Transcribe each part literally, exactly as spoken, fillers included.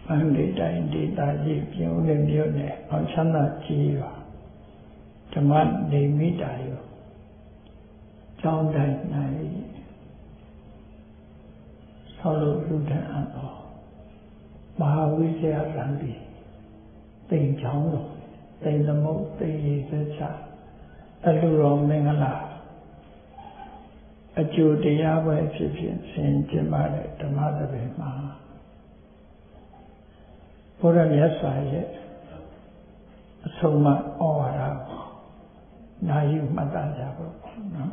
မန္တလေးတိုင်းဒေသကြီးပြုံးနေမြို့နယ်အောင်ချမ်းသာကြီးရွာဓမ္မနေမိတာရောကျောင်းတိုင်း၌ဆောက်လုပ်လူထံအပ်သောမဟာဝိဇ္ဇာရံဒီတိမ်ချောင်းတော်တိမ်သမုတ်တိမ်ရည်စချအလှတော်မင်္ဂလာအကျိုးတရားပွဲဖြစ်ဖြစ်ဆင်ကျင်ပါတဲ့ဓမ္မသဘင်မှာဘုရားမြတ်စွာရဲ့အဆုံးအမဩဝါဒနာယူမှတ်သားကြပါနော်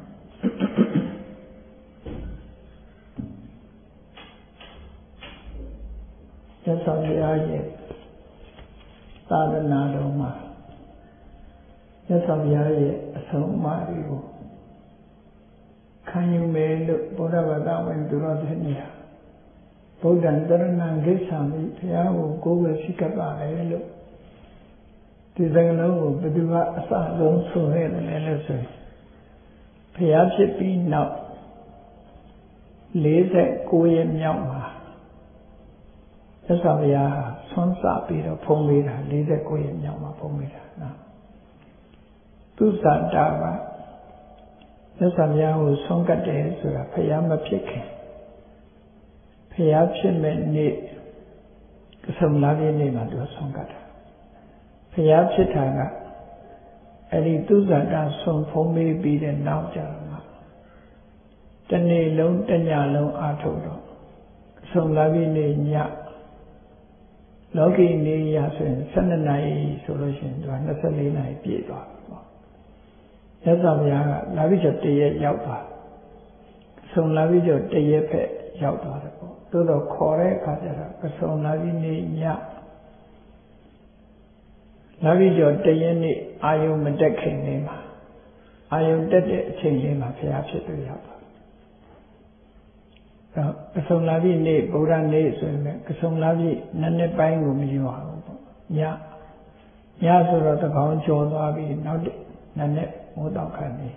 မြတ်စွာဘုရားရဲ့သာသနာတော်မှာမြတ်စွာဘုရားရဲ့အဆုံးအမတွေကိုခံယူမယ်လို့ဘုရားဘာသာဝင်သူတော်တဲ့နေရာဗုဒ္ဓံတရဏံဂိစ္ဆာမိဘုရားကိုကိုယ်ပဲရှိကပ်ပါတယ်လို့ဒီစကားလုံးကိုဘယ်သူကအစဆုံးဆိုရတယ်လဲလို့ဆိုရင်ဘုရားဖြစ်ပြီးနောက်လေးสิบเก้าရက်မြောက်မှာမြတ်စွာဘုရားဟာဆွမ်းစပြီးတော့ဖုံးပေးတာလေးสิบเก้าရက်မြောက်မှာဖုံးပေးတာနော်သူဇာတာကမြတ်စွာဘုရားကိုဆုံးကတ်တယ်ဆိုတာဘုရားမဖြစ်ခင်ဘုရားဖြစ်မဲ့နေ့ကဆုံလာပြည့်နေ့မှာသူဆုံးကတ်တာဘုရားဖြစ်တာကအဲ့ဒီသူဇာတာဆုံးဖုံးပေးပြီးတဲ့နောက်ကျတော့တနေ့လုံးတညလုံးအားထုတ်တော့ကဆုံလာပြည့်နေ့ညလောကီနေရဆိုရင်十二နာရီဆိုလို့ရှိရင်သူက二十四နာရီပြည့်သွားပြီပေါ့မြတ်စွာဘုရားကလာပြီးတော့တရက်ရောက်သွားဆုံလာပြီးတော့တရက်ဖက်ရောက်သွားတယ်ပေါ့သို့တော့ခေါ်တဲ့အခါကျတော့ကဆုံလာပြီးနေညလာပြီးတော့တရက်နေ့အာယုံမတက်ခင်လေးမှာအာယုံတက်တဲ့အချိန်လေးမှာဘုရားဖြစ်လို့ရောက်သွားတော့ကဆုံလာပြီးနေ့ဗုဒ္ဓနေ့ဆိုရင်ကဆုံလာပြီးနည်းနည်းပိုင်းကိုမယူအောင်ပေါ့ညညဆိုတော့တကောင်ကျော်သွားပြီးနောက်နည်းနည်းမိုးတောက်ခါနေ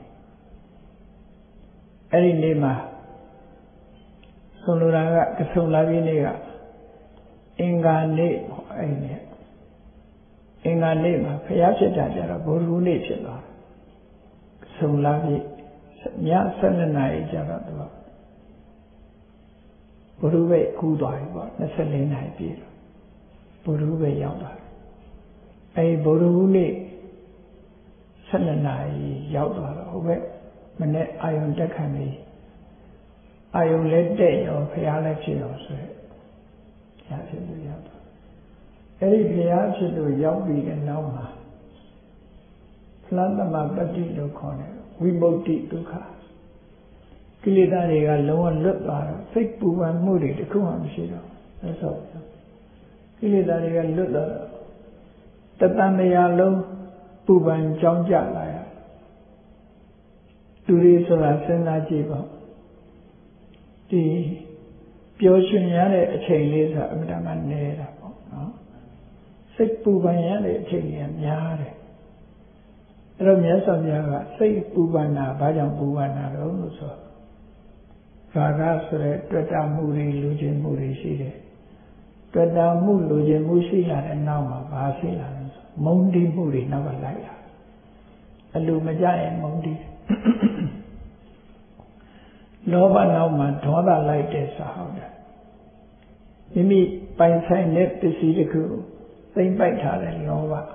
အဲ့ဒီနေ့မှာဆိုလိုတာကကဆုံလာပြီးနေ့ကအင်္ဂါနေ့အဲ့ဒီနေ့အင်္ဂါနေ့မှာဘုရားဖြစ်တာကြတော့ဗုဒ္ဓဟူးနေ့ဖြစ်သွားတယ်ကဆုံလာပြီးည十二နာရီကျတော့သူကဘုရုပဲကူးသွားပြီပေါ့二十四နာရီပြည့်တော့ဘုရုပဲရောက်သွားတယ်အဲဒီဘုရုနေ့十二နာရီရောက်သွားတော့ဟိုဘက်မနေ့အာယုန်တက်ခံပြီးအာယုန်လည်းတက်ရောဘုရားလည်းဖြစ်ရောဆိုရယ်ဘုရားဖြစ်လို့ရောက်သွားအဲဒီဘုရားဖြစ်လို့ရောက်ပြီးတဲ့နောက်မှာဖလသမပတ္တိလို့ခေါ်တယ်ဝိမု ക്തി ဒုက္ခကိလေသာတွေကလုံးဝလွတ်သွားတော့စိတ်ပူပန်မှုတွေတခုမှမရှိတော့ဆက်ဆော့ကိလေသာတွေကလွတ်သွားတော့တတန်တရားလုံးပူပန်ကြောင်းကြလာရသူတွေဆိုတာစဉ်းစားကြည့်ပေါ့ဒီပျော်ရွှင်ရတဲ့အချိန်လေးဆိုတာအမှန်တမ်းနေတာပေါ့နော်စိတ်ပူပန်ရတဲ့အချိန်ကြီးများတယ်အဲ့တော့မြတ်စွာဘုရားကစိတ်ပူပန်တာဘာကြောင့်ပူပန်တာတော့လို့ဆိုရာဂဆိုတဲ့တွေ့တာမှုတွေလူကျင်မှုတွေရှိတယ်တွေ့တာမှုလူကျင်မှုရှိလာတဲ့နောက်မှာဘာရှိလာလဲဆိုမုန်းတီးမှုတွေနောက်ကလိုက်လာအလိုမကြရင်မုန်းတီးလောဘနောက်မှာဒေါသလိုက်တဲ့စာဟုတ်တယ်မိမိပိုင်ဆိုင်တဲ့ပစ္စည်းတစ်ခုသိမ့်ပိုက်ထားတဲ့လောဘ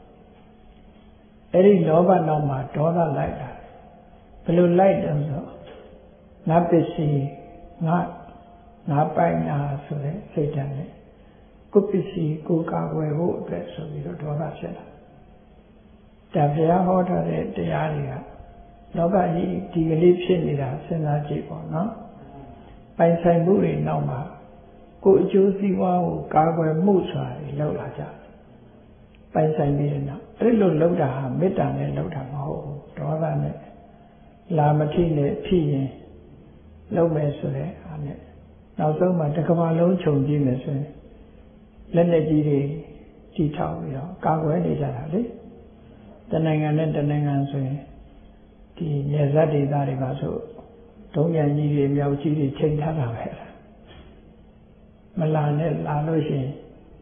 အဲ့ဒီလောဘနောက်မှာဒေါသလိုက်လာဘယ်လိုလိုက်တယ်ဆိုငါပစ္စည်းငါငါပိုင်နာဆိုတဲ့စိတ်ဓာတ်နဲ့ကိုပစ္စည်းကိုကာကွယ်ဖို့အတွက်ဆိုပြီးတော့ဒေါသဖြစ်လာဒါဘုရားဟောထားတဲ့တရားတွေကလောကကြီးဒီကလေးဖြစ်နေတာစဉ်းစားကြည့်ပေါ့နော်ပိုင်ဆိုင်မှုတွေနောက်မှာကိုအကျိုးစီးပွားကိုကာကွယ်မှုဆိုတာလောက်လာကြပိုင်ဆိုင်ပြီးတဲ့နောက်အဲ့လိုလောက်တာဟာမေတ္တာနဲ့လောက်တာမဟုတ်ဘူးဒေါသနဲ့လာမထိနဲ့ဖြစ်ရင်လုံးမယ်ဆိုတဲ့အားနဲ့နောက်ဆုံးမှတစ်ကမ္ဘာလုံးခြုံကြည့်မယ်ဆိုရင်လက်လက်ကြီးတွေတီထောင်ပြီးတော့ကာကွယ်နေကြတာလေတနိုင်ငံနဲ့တနိုင်ငံဆိုရင်ဒီနေဇတ်ဒေသတွေပါဆိုဒုံးရံကြီးတွေမြောက်ကြီးတွေချိန်ထားတာပဲမလာနဲ့လာလို့ရှိရင်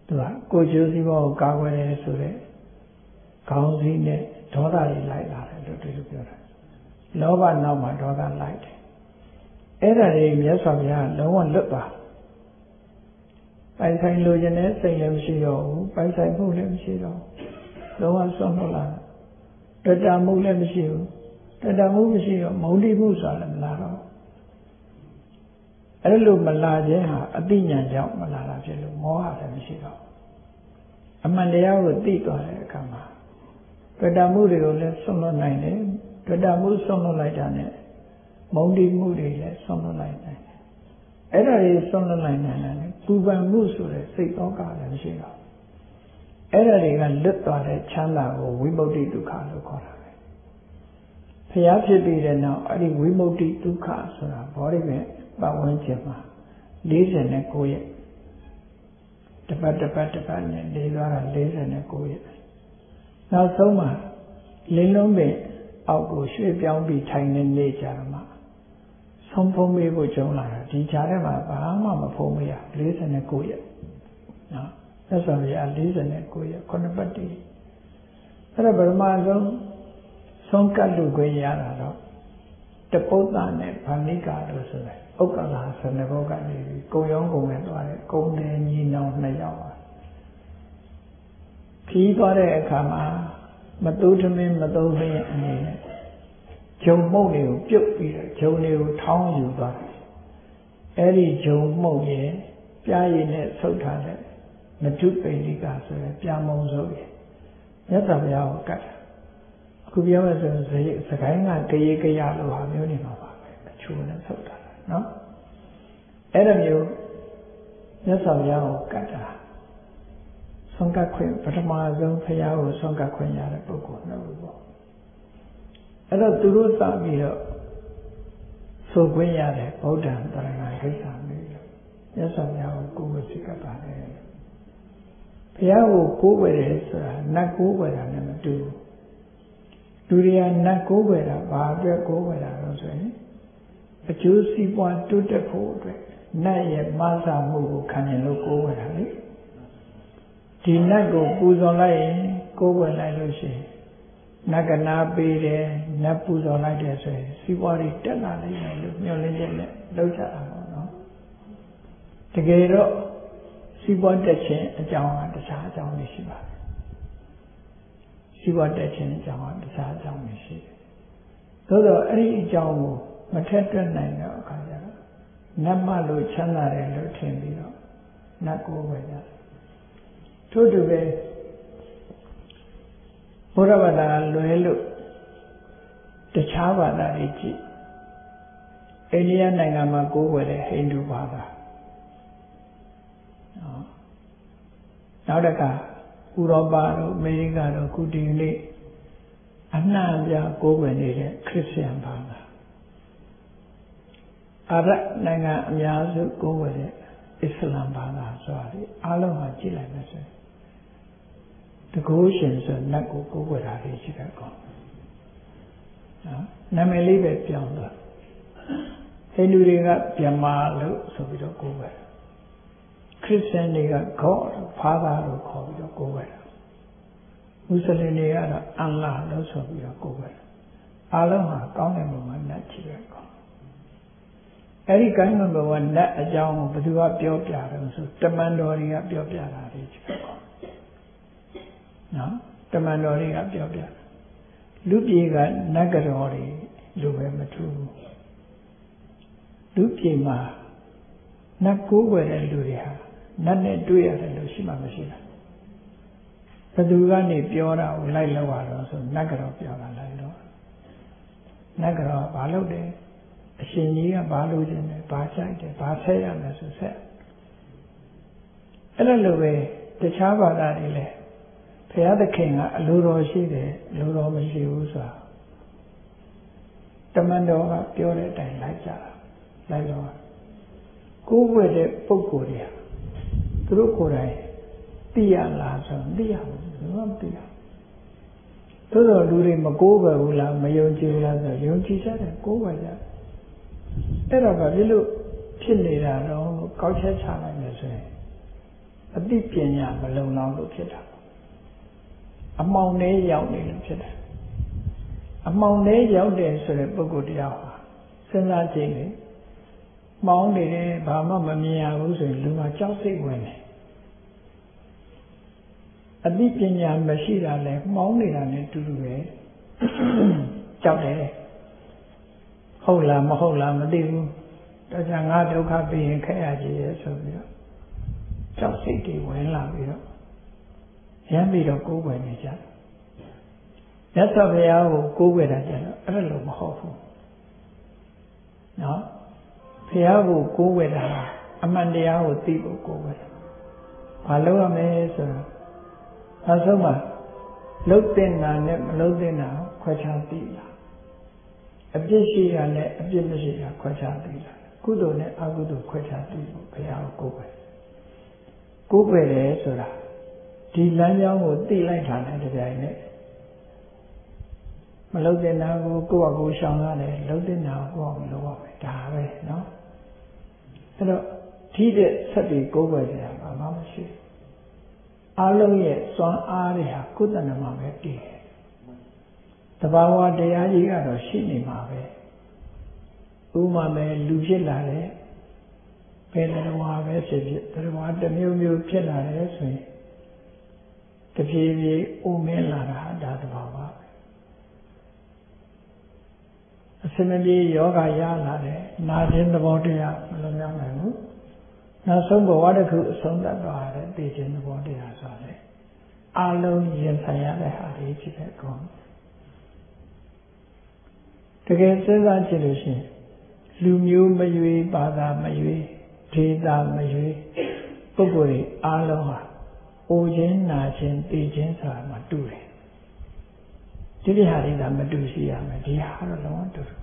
သူကကိုကျိုးစည်းဘောကိုကာကွယ်တယ်ဆိုတဲ့ခေါင်းစည်းနဲ့ဒေါသတွေလိုက်လာတယ်လို့ဒီလိုပြောတာလောဘနောက်မှာဒေါသလိုက်တယ်အဲ့ဒါတွေမြတ်စွာဘုရားလုံးဝလွတ်သွားပိုင်ဆိုင်လိုချင်တဲ့စိတ်လည်းမရှိတော့ဘူးပိုင်ဆိုင်မှုလည်းမရှိတော့လုံးဝဆုံးလို့လာတွေ့တာမှုလည်းမရှိဘူးတွေ့တာမှုမရှိတော့မုန်းတိမှုဆိုတာလည်းမလာတော့အဲ့လိုမလာခြင်းဟာအတိညာကြောင့်မလာတာဖြစ်လို့မောဟလည်းမရှိတော့အမှန်တရားကိုသိသွားတဲ့အခါမှာတွေ့တာမှုတွေကိုလည်းဆုံးလွတ်နိုင်တယ်တွေ့တာမှုဆုံးလွတ်လိုက်တာနဲ့မုန်းတိမှုတွေလည်းဆုံးလွတ်လိုက်နိုင်တယ်အဲ့ဒါတွေဆုံးလွတ်နိုင်တယ်နဲ့ပူပန်မှုဆိုတဲ့စိတ်သောကလည်းမရှိတော့အဲ့ဒါတွေကလွတ်သွားတဲ့ချမ်းသာကိုဝိမု ക്തി ဒုက္ခလို့ခေါ်တာပဲဖျားဖြစ်ပြီးတဲ့နောက်အဲ့ဒီဝိမု ക്തി ဒုက္ခဆိုတာဘောဓိမဲ့ပတ်ဝန်းကျင်မှာ၄၉ရက်တပတ်တပတ်တပတ်နဲ့နေသွားတာ၄၉ရက်နောက်ဆုံးမှာလင်းလုံးပင်အောက်ကိုရွှေ့ပြောင်းပြီးထိုင်နေနေကြမှာဆုံးဖုံးမေးဖို့ကြုံလာတာဒီကြားထဲမှာဘာမှမဖုံးမေးရ၄၉ရက်နော်သက်ဆောင်ရ၄၉ရက်ခုနှစ်ပတ်တည်းအဲ့တော့ဗရမဆုံးဆုံးကတ်လူခွင့်ရတာတော့တပုဒ္ဒနဲ့ဗာဏိကာလို့ဆိုတယ်ဥက္ကလာဆနဘောကနေပြီးကုံရောင်းကုံဝင်သွားတယ်ကုံတယ်ညီနောင်နှစ်ယောက်ပါခီးသွားတဲ့အခါမှာမတိုးထမင်းမသုံးမင်းအနေနဲ့ဂျုံမှုန့်တွေကိုပြုတ်ပြီးတော့ဂျုံတွေကိုထောင်းယူသွားတယ်အဲ့ဒီဂျုံမှုန့်ရဲ့ပြားရည်နဲ့ဆုပ်ထားတဲ့မတုပိဋိကဆိုရယ်ပြာမုံစိုးရယ်မြတ်စွာဘုရားကိုကတ်တယ်အခုပြောရဆိုရင်စကိုင်းကကရေကရလို့ဟာမျိုးနေမှာပါပဲအချိုးနဲ့ဆုပ်တာနော်အဲ့ဒါမျိုးမြတ်စွာဘုရားကိုကတ်တာဆုံးကတ်ခွင့်ပထမဆုံးဘုရားကိုဆုံးကတ်ခွင့်ရတဲ့ပုဂ္ဂိုလ်နှစ်ဦးပေါ့အဲ့တော့သူတို့စပြီးတော့ဆိုခွင့်ရတဲ့ဗုဒ္ဓံတရဏဂိစ္ဆာမိလို့မြတ်စွာဘုရားကိုကိုယ်ကိုစိတ်ကပ်ပါတယ်ဘုရားကိုကိုးကွယ်တယ်ဆိုတာနတ်ကိုးကွယ်တာနဲ့မတူဘူးလူတွေကနတ်ကိုးကွယ်တာဘာအတွက်ကိုးကွယ်တာလို့ဆိုရင်အကျိုးစီးပွားတိုးတက်ဖို့အတွက်နတ်ရဲ့မဆာမှုကိုခံရင်လို့ကိုးကွယ်တာလေဒီနတ်ကိုပူဇော်လိုက်ရင်ကိုးကွယ်လိုက်လို့ရှိရင်နတ်ကနာပေးတယ်နတ်ပူဇော်လိုက်တယ်ဆိုရင်စီးပွားတွေတက်လာနိုင်တယ်လို့မျှော်လင့်ချက်နဲ့လုပ်ကြတာပေါ့နော်တကယ်တော့စီးပွားတက်ခြင်းအကြောင်းကတခြားအကြောင်းတွေရှိပါတယ်စီးပွားတက်ခြင်းအကြောင်းကတခြားအကြောင်းတွေရှိတယ်သို့တော့အဲ့ဒီအကြောင်းကိုမထက်တွက်နိုင်တော့အခါကျတော့နတ်မလို့ချမ်းသာတယ်လို့ထင်ပြီးတော့နတ်ကိုပဲကြတယ်ထို့တူပဲဘုရားဘာသာလွယ်လို့တခြားဘာသာတွေကြည့်အိန္ဒိယနိုင်ငံမှာကိုးကွယ်တဲ့ဟိန္ဒူဘာသာနောက်တစ်ခါဥရောပတို့အမေရိကတို့ခုဒီနေ့အနှံ့အပြားကိုးကွယ်နေတဲ့ခရစ်ယာန်ဘာသာအာရဗ်နိုင်ငံအများစုကိုးကွယ်တဲ့အစ္စလာမ်ဘာသာဆိုတာဒီအားလုံးဟာကြည့်လိုက်မယ်ဆိုရင်တကုရှင်ဆိုနတ်ကိုကိုးကွယ်တာတွေရှိတယ်ကောနော်နာမည်လေးပဲပြောင်းသွားဟိန္ဒူတွေကဗြဟ္မာလို့ဆိုပြီးတော့ကိုးကွယ်တယ်ခရစ်ယာန်တွေက God Father လို့ခေါ်ပြီးတော့ကိုးကွယ်တယ်မွတ်စလင်တွေကတော့အလ္လာဟ်လို့ဆိုပြီးတော့ကိုးကွယ်တယ်အားလုံးဟာကောင်းတဲ့ဘုံမှာနတ်ကြီးပဲကောအဲ့ဒီကောင်းတဲ့ဘုံကနတ်အကြောင်းကိုဘယ်သူကပြောပြတယ်ဆိုတမန်တော်တွေကပြောပြတာတွေကြီးပဲကောနော်တမန်တော်တွေကပြောပြလူပြေကနတ်ကတော်တွေလိုပဲမထူးဘူးလူပြေမှာနတ်ကိုးကွယ်တဲ့လူတွေဟာနတ်နဲ့တွေ့ရတယ်လို့ရှိမှမရှိတာဘယ်သူကနေပြောတာကိုလိုက်လောက်ရတော့ဆိုနတ်ကတော်ပြောတာလိုက်တော့နတ်ကတော်ကဘာလုပ်တယ်အရှင်ကြီးကဘာလုပ်ခြင်းလဲဘာကြိုက်တယ်ဘာဆက်ရမယ်ဆိုဆက်အဲ့လိုပဲတခြားဘာသာတွေလည်းဘုရားသခင်ကအလိုတော်ရှိတယ်အလိုတော်မရှိဘူးဆိုတာတမန်တော်ကပြောတဲ့အတိုင်းလိုက်ကြတာလိုက်တော့ကိုးကွယ်တဲ့ပုဂ္ဂိုလ်တွေဟာသူတို့ကိုယ်တိုင်သိရလားဆိုမသိရဘူးဘယ်မှမသိရသို့တော်လူတွေမကိုးကွယ်ဘူးလားမယုံကြည်ဘူးလားဆိုယုံကြည်ကြတယ်ကိုးကွယ်ကြတယ်အဲ့တော့ဘာဖြစ်လို့ဖြစ်နေတာတော့ကောက်ချက်ချလိုက်မယ်ဆိုရင်အတိပညာမလုံလောက်လို့ဖြစ်တာအမှောင်ထဲရောက်နေလို့ဖြစ်တာအမှောင်ထဲရောက်တယ်ဆိုတဲ့ပုဂ္ဂိုလ်တရားဟာစဉ်းစားကြည့်လေမှောင်နေတယ်ဘာမှမမြင်ရဘူးဆိုရင်လူမှာကြောက်စိတ်ဝင်တယ်အတိပညာမရှိတာလဲမှောင်နေတာနဲ့တူတူပဲကြောက်တယ်ဟုတ်လားမဟုတ်လားမသိဘူးဒါကြောင့်ငါဒုက္ခပြီးရင်ခက်ရကြီးရဲ့ဆိုပြီးတော့ကြောက်စိတ်တွေဝင်လာပြီးတော့ရမ်းပြီးတော့ကိုးကွယ်နေကြတယ်မြတ်စွာဘုရားကိုကိုးကွယ်တာကြတော့အဲ့လိုမဟုတ်ဘူးနော်ဘုရားကိုကိုးကွယ်တာအမှန်တရားကိုသိဖို့ကိုးကွယ်တာဘာလုပ်ရမလဲဆိုတော့အဆုံးမှာလှုပ်တဲ့နာနဲ့မလှုပ်တဲ့နာခွဲခြားသိလားအပြစ်ရှိတာနဲ့အပြစ်မရှိတာခွဲခြားသိလားကုသိုလ်နဲ့အကုသိုလ်ခွဲခြားသိဖို့ဘုရားကိုကိုးကွယ်ကိုးကွယ်တယ်ဆိုတာဒီလမ်းကြောင်းကိုသိလိုက်တာနဲ့တပြိုင်နက်မလှုပ်တဲ့နာကိုကိုယ့်အကူရှောင်ရတယ်လှုပ်တဲ့နာကိုကိုယ့်အကူလုပ်ရမယ်ဒါပဲเนาะအဲ့တော့ဒီတဲ့ဆက်ပြီးကိုးကွယ်ကြရမှာမရှိဘူးအလုံးရဲ့စွမ်းအားတွေဟာကုသဏမှာပဲတည်တယ်တဘာဝတရားကြီးကတော့ရှိနေမှာပဲဥမာမဲ့လူဖြစ်လာတယ်ဘယ်တော်ဝါပဲဖြစ်ဖြစ်တော်ဝါတစ်မျိုးမျိုးဖြစ်လာတယ်ဆိုရင်တဖြည်းဖြည်းအိုမင်းလာတာဒါတဘာဝပဲအစမပြေယောဂရလာတယ်နာခြင်းသဘောတရားမလွန်မြောက်နိုင်ဘူးနောက်ဆုံးဘဝတစ်ခုအဆုံးသတ်သွားတယ်သိခြင်းသဘောတရားဆိုတယ်အလုံးရင်ဆိုင်ရတဲ့ဟာလေးဖြစ်တဲ့ကောင်းတကယ်စဉ်းစားကြည့်လို့ရှိရင်လူမျိုးမရွေးဘာသာမရွေးဒေသမရွေးပုဂ္ဂိုလ်တွေအလုံးဟာအိုခြင်းနာခြင်းသိခြင်းဆိုတာမှတူတယ်ဒီလိုဟာတွေကမတူရှိရမယ်ဒီဟာတော့လုံးဝတူတယ်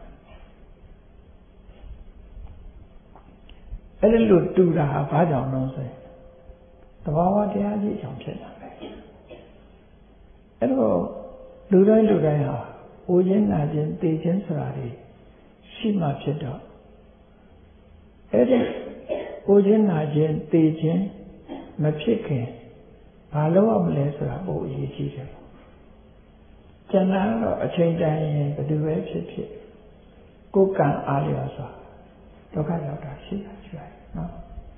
အဲ့ဒီလိုတူတာဟာဘာကြောင့်လဲဆိုရင်သဘာဝတရားကြီးကြောင့်ဖြစ်တာပဲအဲ့တော့လူတိုင်းလူတိုင်းဟာအိုခြင်းနာခြင်းသိခြင်းဆိုတာတွေရှိမှဖြစ်တော့အဲ့ဒီအိုခြင်းနာခြင်းသိခြင်းမဖြစ်ခင်ဘာလုပ်ရမလဲဆိုတာပိုအရေးကြီးတယ်ကျန်တာတော့အချိန်တိုင်းရင်ဘယ်သူပဲဖြစ်ဖြစ်ကိုယ်ကံအားလျော်စွာဒုက္ခရောက်တာရှိတာရှိတယ်နော်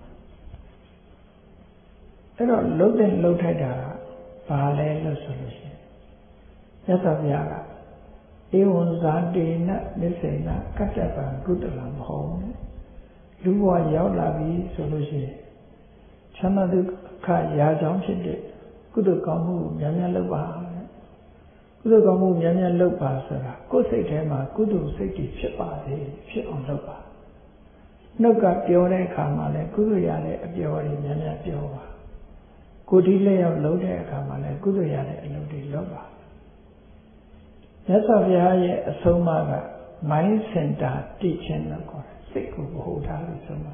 အဲ့တော့လှုပ်တဲ့လှုပ်ထိုက်တာဘာလဲလို့ဆိုလို့ရှိရင်မြတ်စွာဘုရားကဧဝံဇာတေနနိစေနကတ္တပံကုတလံမဟုတ်လူဘဝရောက်လာပြီဆိုလို့ရှိရင်ချမ်းသာဒုက္ခရာကြောင်းဖြစ်တဲ့ကုသိုလ်ကောင်းမှုများများလုပ်ပါကုသိုလ်ကောင်းမှုများများလုပ်ပါဆိုတာကိုယ်စိတ်ထဲမှာကုသိုလ်စိတ်တွေဖြစ်ပါစေဖြစ်အောင်လုပ်ပါနှုတ်ကပြောတဲ့အခါမှာလည်းကုသိုလ်ရတဲ့အပြောတွေများများပြောပါကိုယ်ဒီလျောက်လုပ်တဲ့အခါမှာလည်းကုသိုလ်ရတဲ့အလုပ်တွေလုပ်ပါမြတ်စွာဘုရားရဲ့အဆုံးအမက mind center teaching လို့ခေါ်တယ်စိတ်ကိုဗဟုထားလို့ဆုံးမ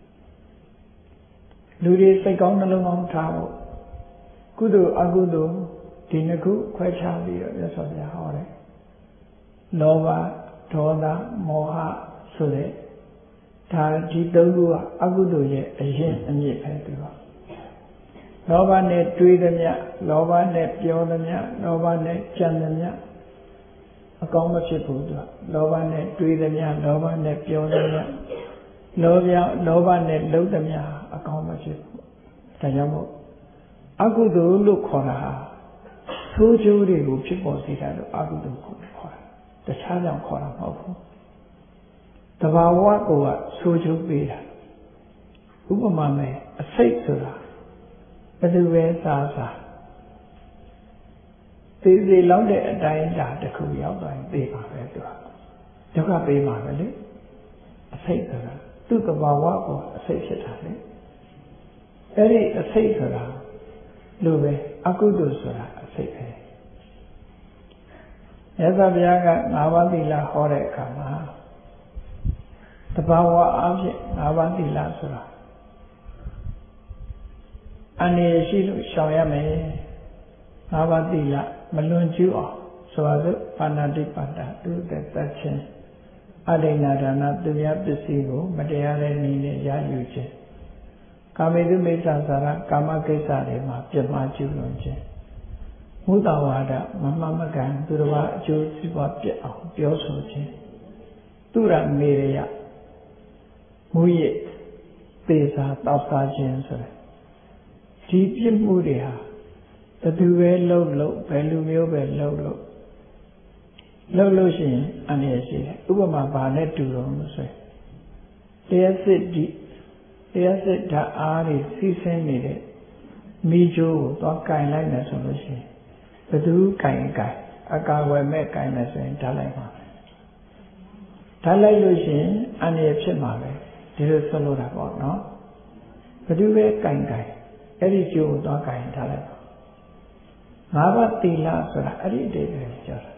လူတွေစိတ်ကောင်းနှလုံးကောင်းထားဖို့ကုသိုလ်အကုသိုလ်ဒီနှစ်ခုခွဲခြားပြီးတော့မြတ်စွာဘုရားဟောတယ်လောဘဒေါသမောဟဆိုတဲ့ဒါဒီသုံးခုကအကုသိုလ်ရဲ့အရင်အမြစ်ပဲသူကလောဘနဲ့တွေးသမျှလောဘနဲ့ပြောသမျှလောဘနဲ့ကြံသမျှအကောင်းမဖြစ်ဘူးသူကလောဘနဲ့တွေးသမျှလောဘနဲ့ပြောသမျှလောဘလောဘနဲ့လုပ်သမျှအကောင်းမဖြစ်ဘူးဒါကြောင့်မို့အကုသိုလ်လို့ခေါ်တာဟာဆိုးကျိုးတွေကိုဖြစ်ပေါ်စေတာလို့အကုသိုလ်ကိုခေါ်တာတခြားကြောင့်ခေါ်တာမဟုတ်ဘူးတဘာဝကိုကဆိုးကျိုးပေးတာဥပမာမဲ့အစိတ်ဆိုတာဘယ်လိုပဲစားစားသေသေးလောက်တဲ့အတိုင်းဓာတ်တစ်ခုရောက်သွားရင်သိပါပဲသူကဒုက္ခပေးမှာပဲလေအစိတ်ဆိုတာသူ့တဘာဝကိုအစိတ်ဖြစ်တာလေအဲ့ဒီအစိတ်ဆိုတာလို့ပဲအကုသိုလ်ဆိုတာအစိတ်ပဲမြတ်စွာဘုရားကငါးပါးသီလဟောတဲ့အခါမှာတဘာဝအားဖြင့်ငါးပါးသီလဆိုတာအနေရှိလို့ရှောင်ရမယ်ငါးပါးသီလမလွန်ကျူးအောင်ဆိုပါစို့ပါဏာတိပါဒသူတဲ့တတ်ခြင်းအဒိဏဒါနသူများပစ္စည်းကိုမတရားတဲ့နည်းနဲ့ရယူခြင်းကာမေတုမိစ္ဆာစာရကာမကိစ္စတွေမှာပြမကျူးလွန်ခြင်းမုဒ္ဒဝါဒမမှန်မကန်သူတစ်ပါးအကျိုးစီးပွားပြတ်အောင်ပြောဆိုခြင်းသူရမေရယမူရစ်သေစာတောက်စားခြင်းဆိုတဲ့ဒီပြစ်မှုတွေဟာဘယ်သူပဲလှုပ်လှုပ်ဘယ်လူမျိုးပဲလှုပ်လှုပ်လှုပ်လို့ရှိရင်အန္တရာယ်ရှိတယ်ဥပမာဘာနဲ့တူတော့လို့ဆိုရင်တရားစစ်ဒီတရားစစ်ဓာတ်အားတွေစီးဆင်းနေတဲ့မိကျိုးကိုသွားကင်လိုက်မယ်ဆိုလို့ရှိရင်ဘယ်သူကင်ကင်အကာဝယ်မဲ့ကင်မယ်ဆိုရင်ဓာတ်လိုက်ပါမယ်ဓာတ်လိုက်လို့ရှိရင်အန္တရာယ်ဖြစ်မှာပဲဒီလိုဆိုလိုတာပေါ့နော်ဘယ်သူပဲကင်ကင်အဲ့ဒီကျိုးကိုသွားကင်ထားလိုက်ပါငါးပါးသီလဆိုတာအဲ့ဒီအတိတ်ပဲပြောတာ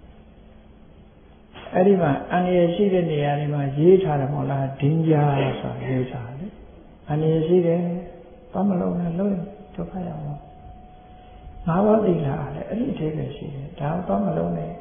အဲ့ဒီမှာအန္တရာယ်ရှိတဲ့နေရာတွေမှာရေးထားတယ်မဟုတ်လားဒင်းကြားဆိုတာရေးထားတယ်အန္တရာယ်ရှိတယ်ဘာမလုပ်နဲ့လို့ဒုက္ခရောက်တော့ငါးပါးသီလလည်းအဲ့ဒီအတိတ်ပဲရှိတယ်ဒါဘာမလုပ်နဲ့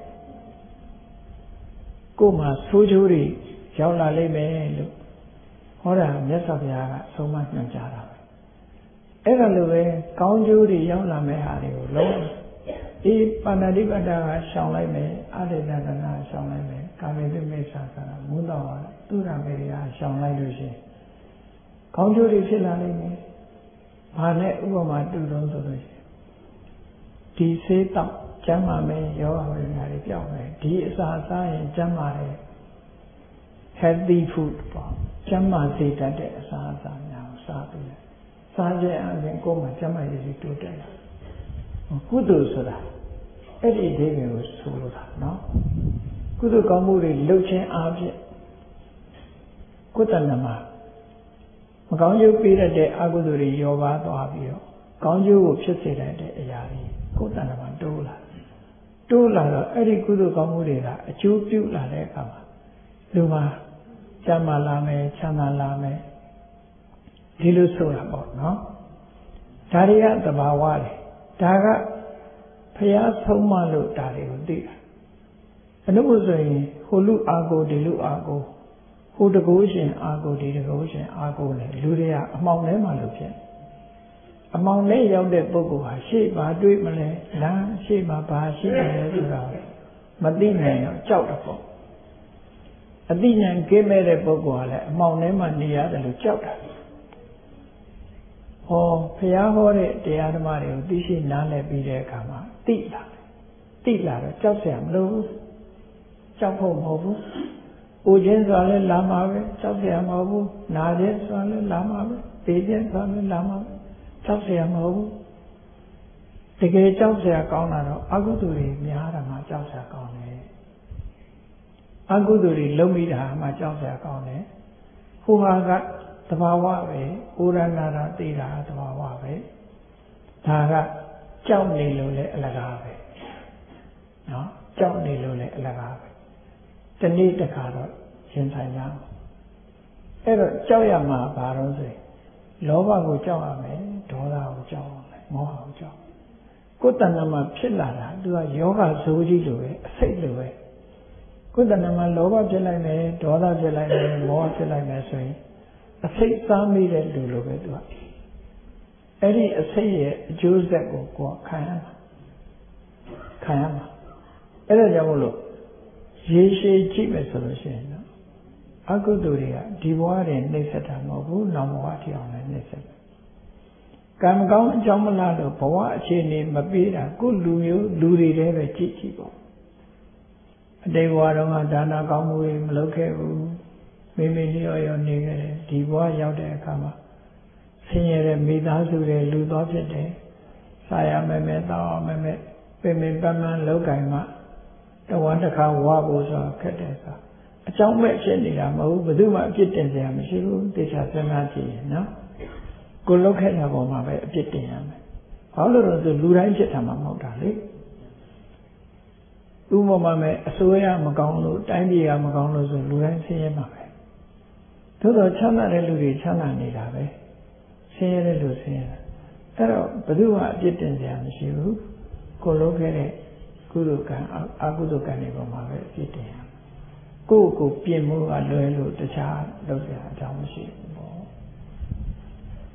ကိုယ်မှာဆိုးကျိုးတွေရောက်လာလိမ့်မယ်လို့ဟောတာမြတ်စွာဘုရားကဆုံးမညွှန်ကြားတာပဲအဲ့ဒါလိုပဲကောင်းကျိုးတွေရောက်လာမဲ့ဟာတွေကိုလုံးဒီပါဏာတိပတ္တကရှောင်လိုက်မယ်အတေတကနာရှောင်လိုက်မယ်ကာမေတုမိစ္ဆာဆိုတာမုန်းတော်သူရမေရိယာရှောင်လိုက်လို့ရှိရင်ကောင်းကျိုးတွေဖြစ်လာနိုင်မယ်ဘာနဲ့ဥပမာတူတော့ဆိုလို့ရှိရင်ဒီစေးတော့ကျမ်းမာမယ်ယောဂဝိညာဉ်တွေပြောင်းမယ်ဒီအစာစားရင်ကျမ်းမာတယ် healthy food ပေါ့ကျမ်းမာစေတတ်တဲ့အစာအစာများကိုစားပြီးတယ်စားခြင်းအပြင်ကိုယ်မှာကျမ်းမာရေးတွေတိုးတက်လာကုသိုလ်ဆိုတာအဲ့ဒီအဓိပ္ပာယ်ကိုဆိုလိုတာနော်ကုသိုလ်ကောင်းမှုတွေလုပ်ခြင်းအပြင်ကုသလမှာမကောင်းကျိုးပေးတဲ့အကုသိုလ်တွေရောပါသွားပြီးတော့ကောင်းကျိုးကိုဖြစ်စေတဲ့အရာတွေကုသလမှာတိုးလာတိုးလာတော့အဲ့ဒီကုသိုလ်ကောင်းမှုတွေကအကျိုးပြုလာတဲ့အခါမှာလူမှာကျမ်းမာလာမယ်ချမ်းသာလာမယ်ဒီလိုဆိုတာပေါ့နော်ဒါတွေကသဘာဝတွေဒါကဖျားဆုံးမလို့ဒါတွေကိုသိတာအနုဆိုရင်ဟိုလူအာကိုဒီလူအာကိုဟိုတကူရှင်အာကိုဒီတကူရှင်အာကိုလေလူတွေကအမှောင်ထဲမှာလို့ဖြစ်အမှောင်ထဲရောက်တဲ့ပုဂ္ဂိုလ်ဟာရှေ့ဘာတွေးမလဲလမ်းရှေ့မှာဘာရှိတယ်ဆိုတာမသိနိုင်တော့ကြောက်တယ်ပေါ့အသိဉာဏ်ကင်းမဲ့တဲ့ပုဂ္ဂိုလ်ကလည်းအမှောင်ထဲမှာနေရတယ်လို့ကြောက်တာဟောဘုရားဟောတဲ့တရားဓမ္မတွေကိုသိရှိနားလည်ပြီးတဲ့အခါမှာသိလာသိလာတော့ကြောက်စရာမလိုဘူးကြောက်ဖို့မဟုတ်ဘူး။အိုခြင်းဆိုတာလည်းလာမှာပဲကြောက်စရာမဟုတ်ဘူး။နာခြင်းဆိုတာလည်းလာမှာပဲ။သိခြင်းဆိုတာလည်းလာမှာပဲကြောက်စရာမဟုတ်ဘူး။တကယ်ကြောက်စရာကောင်းတာတော့အကုသိုလ်တွေများတာမှကြောက်စရာကောင်းတယ်။အကုသိုလ်တွေလုံးမိတာမှကြောက်စရာကောင်းတယ်။ဟိုဟာကသဘာဝပဲ။ဩရဏတာသိတာသဘာဝပဲ။ဒါကကြောက်နေလို့လည်းအလကားပဲ။နော်ကြောက်နေလို့လည်းအလကားပဲ။ဒီနေ့တခါတော့ရှင်ဆိုင်ရအောင်။အဲ့တော့ကြောက်ရမှာဘာလို့ဆိုရင်လောဘကိုကြောက်ရမယ်၊ဒေါသကိုကြောက်ရမယ်၊မောဟကိုကြောက်။ကိုယ်တဏ္ဍာမှာဖြစ်လာတာသူကယောဂဇိုးကြီးလိုပဲအစိတ်လိုပဲ။ကိုယ်တဏ္ဍာမှာလောဘဖြစ်လိုက်မယ်၊ဒေါသဖြစ်လိုက်မယ်၊မောဟဖြစ်လိုက်မယ်ဆိုရင်အစိတ်စားမိတဲ့လူလိုပဲသူကအဲ့ဒီအစိတ်ရဲ့အကျိုးဆက်ကိုကိုယ်ခံရမှာခံရမှာအဲ့ဒါကြောင့်မို့လို့ရေရှည်ကြည့်မယ်ဆိုလို့ရှိရင်တော့အကုသိုလ်တွေကဒီဘဝတွေနှိမ့်ဆက်တာမဟုတ်ဘူးနောက်ဘဝထိအောင်လည်းနှိမ့်ဆက်တယ်ကံကောင်းအကြောင်းမလားလို့ဘဝအခြေအနေမပေးတာကိုလူမျိုးလူတွေတည်းပဲကြည့်ကြည့်ပေါ့အတိတ်ဘဝတုန်းကဒါနကောင်းမှုတွေမလုပ်ခဲ့ဘူးမိမိလျော်ရောနေခဲ့တယ်ဒီဘဝရောက်တဲ့အခါမှာဆင်းရဲတဲ့မိသားစုတွေလူတော်ဖြစ်တယ်စာရမယ်မယ်တောင်းမယ်မယ်ပင်ပင်ပန်းပန်းလောက်ကင်မှာတဝမ်းတစ်ခါဝါဖို့ဆိုခက်တယ်ဆိုအကြောင်းမဲ့ဖြစ်နေတာမဟုတ်ဘူးဘယ်သူမှအပြစ်တင်စရာမရှိဘူးတေချာစဉ်းစားကြည့်ရင်နော်ကိုလောက်ခဲ့တဲ့ပုံမှာပဲအပြစ်တင်ရမယ်ဘာလို့လဲဆိုလူတိုင်းဖြစ်တာမှမဟုတ်တာလေဥပမာမဲ့အစိုးရမကောင်းလို့တိုင်းပြည်ကမကောင်းလို့ဆိုလူတိုင်းဆင်းရဲမှာပဲသို့တော့ချမ်းသာတဲ့လူတွေချမ်းသာနေတာပဲဆင်းရဲတဲ့လူဆင်းရဲတာအဲ့တော့ဘယ်သူမှအပြစ်တင်စရာမရှိဘူးကိုလောက်ခဲ့တဲ့ကုသိုလ်ကံအကုသိုလ်ကံတွေပေါ်မှာပဲအပြစ်တင်ရကိုယ့်ကိုပြင်မှုကလွယ်လို့တခြားလုပ်စရာအကြောင်းမရှိဘူးပေါ့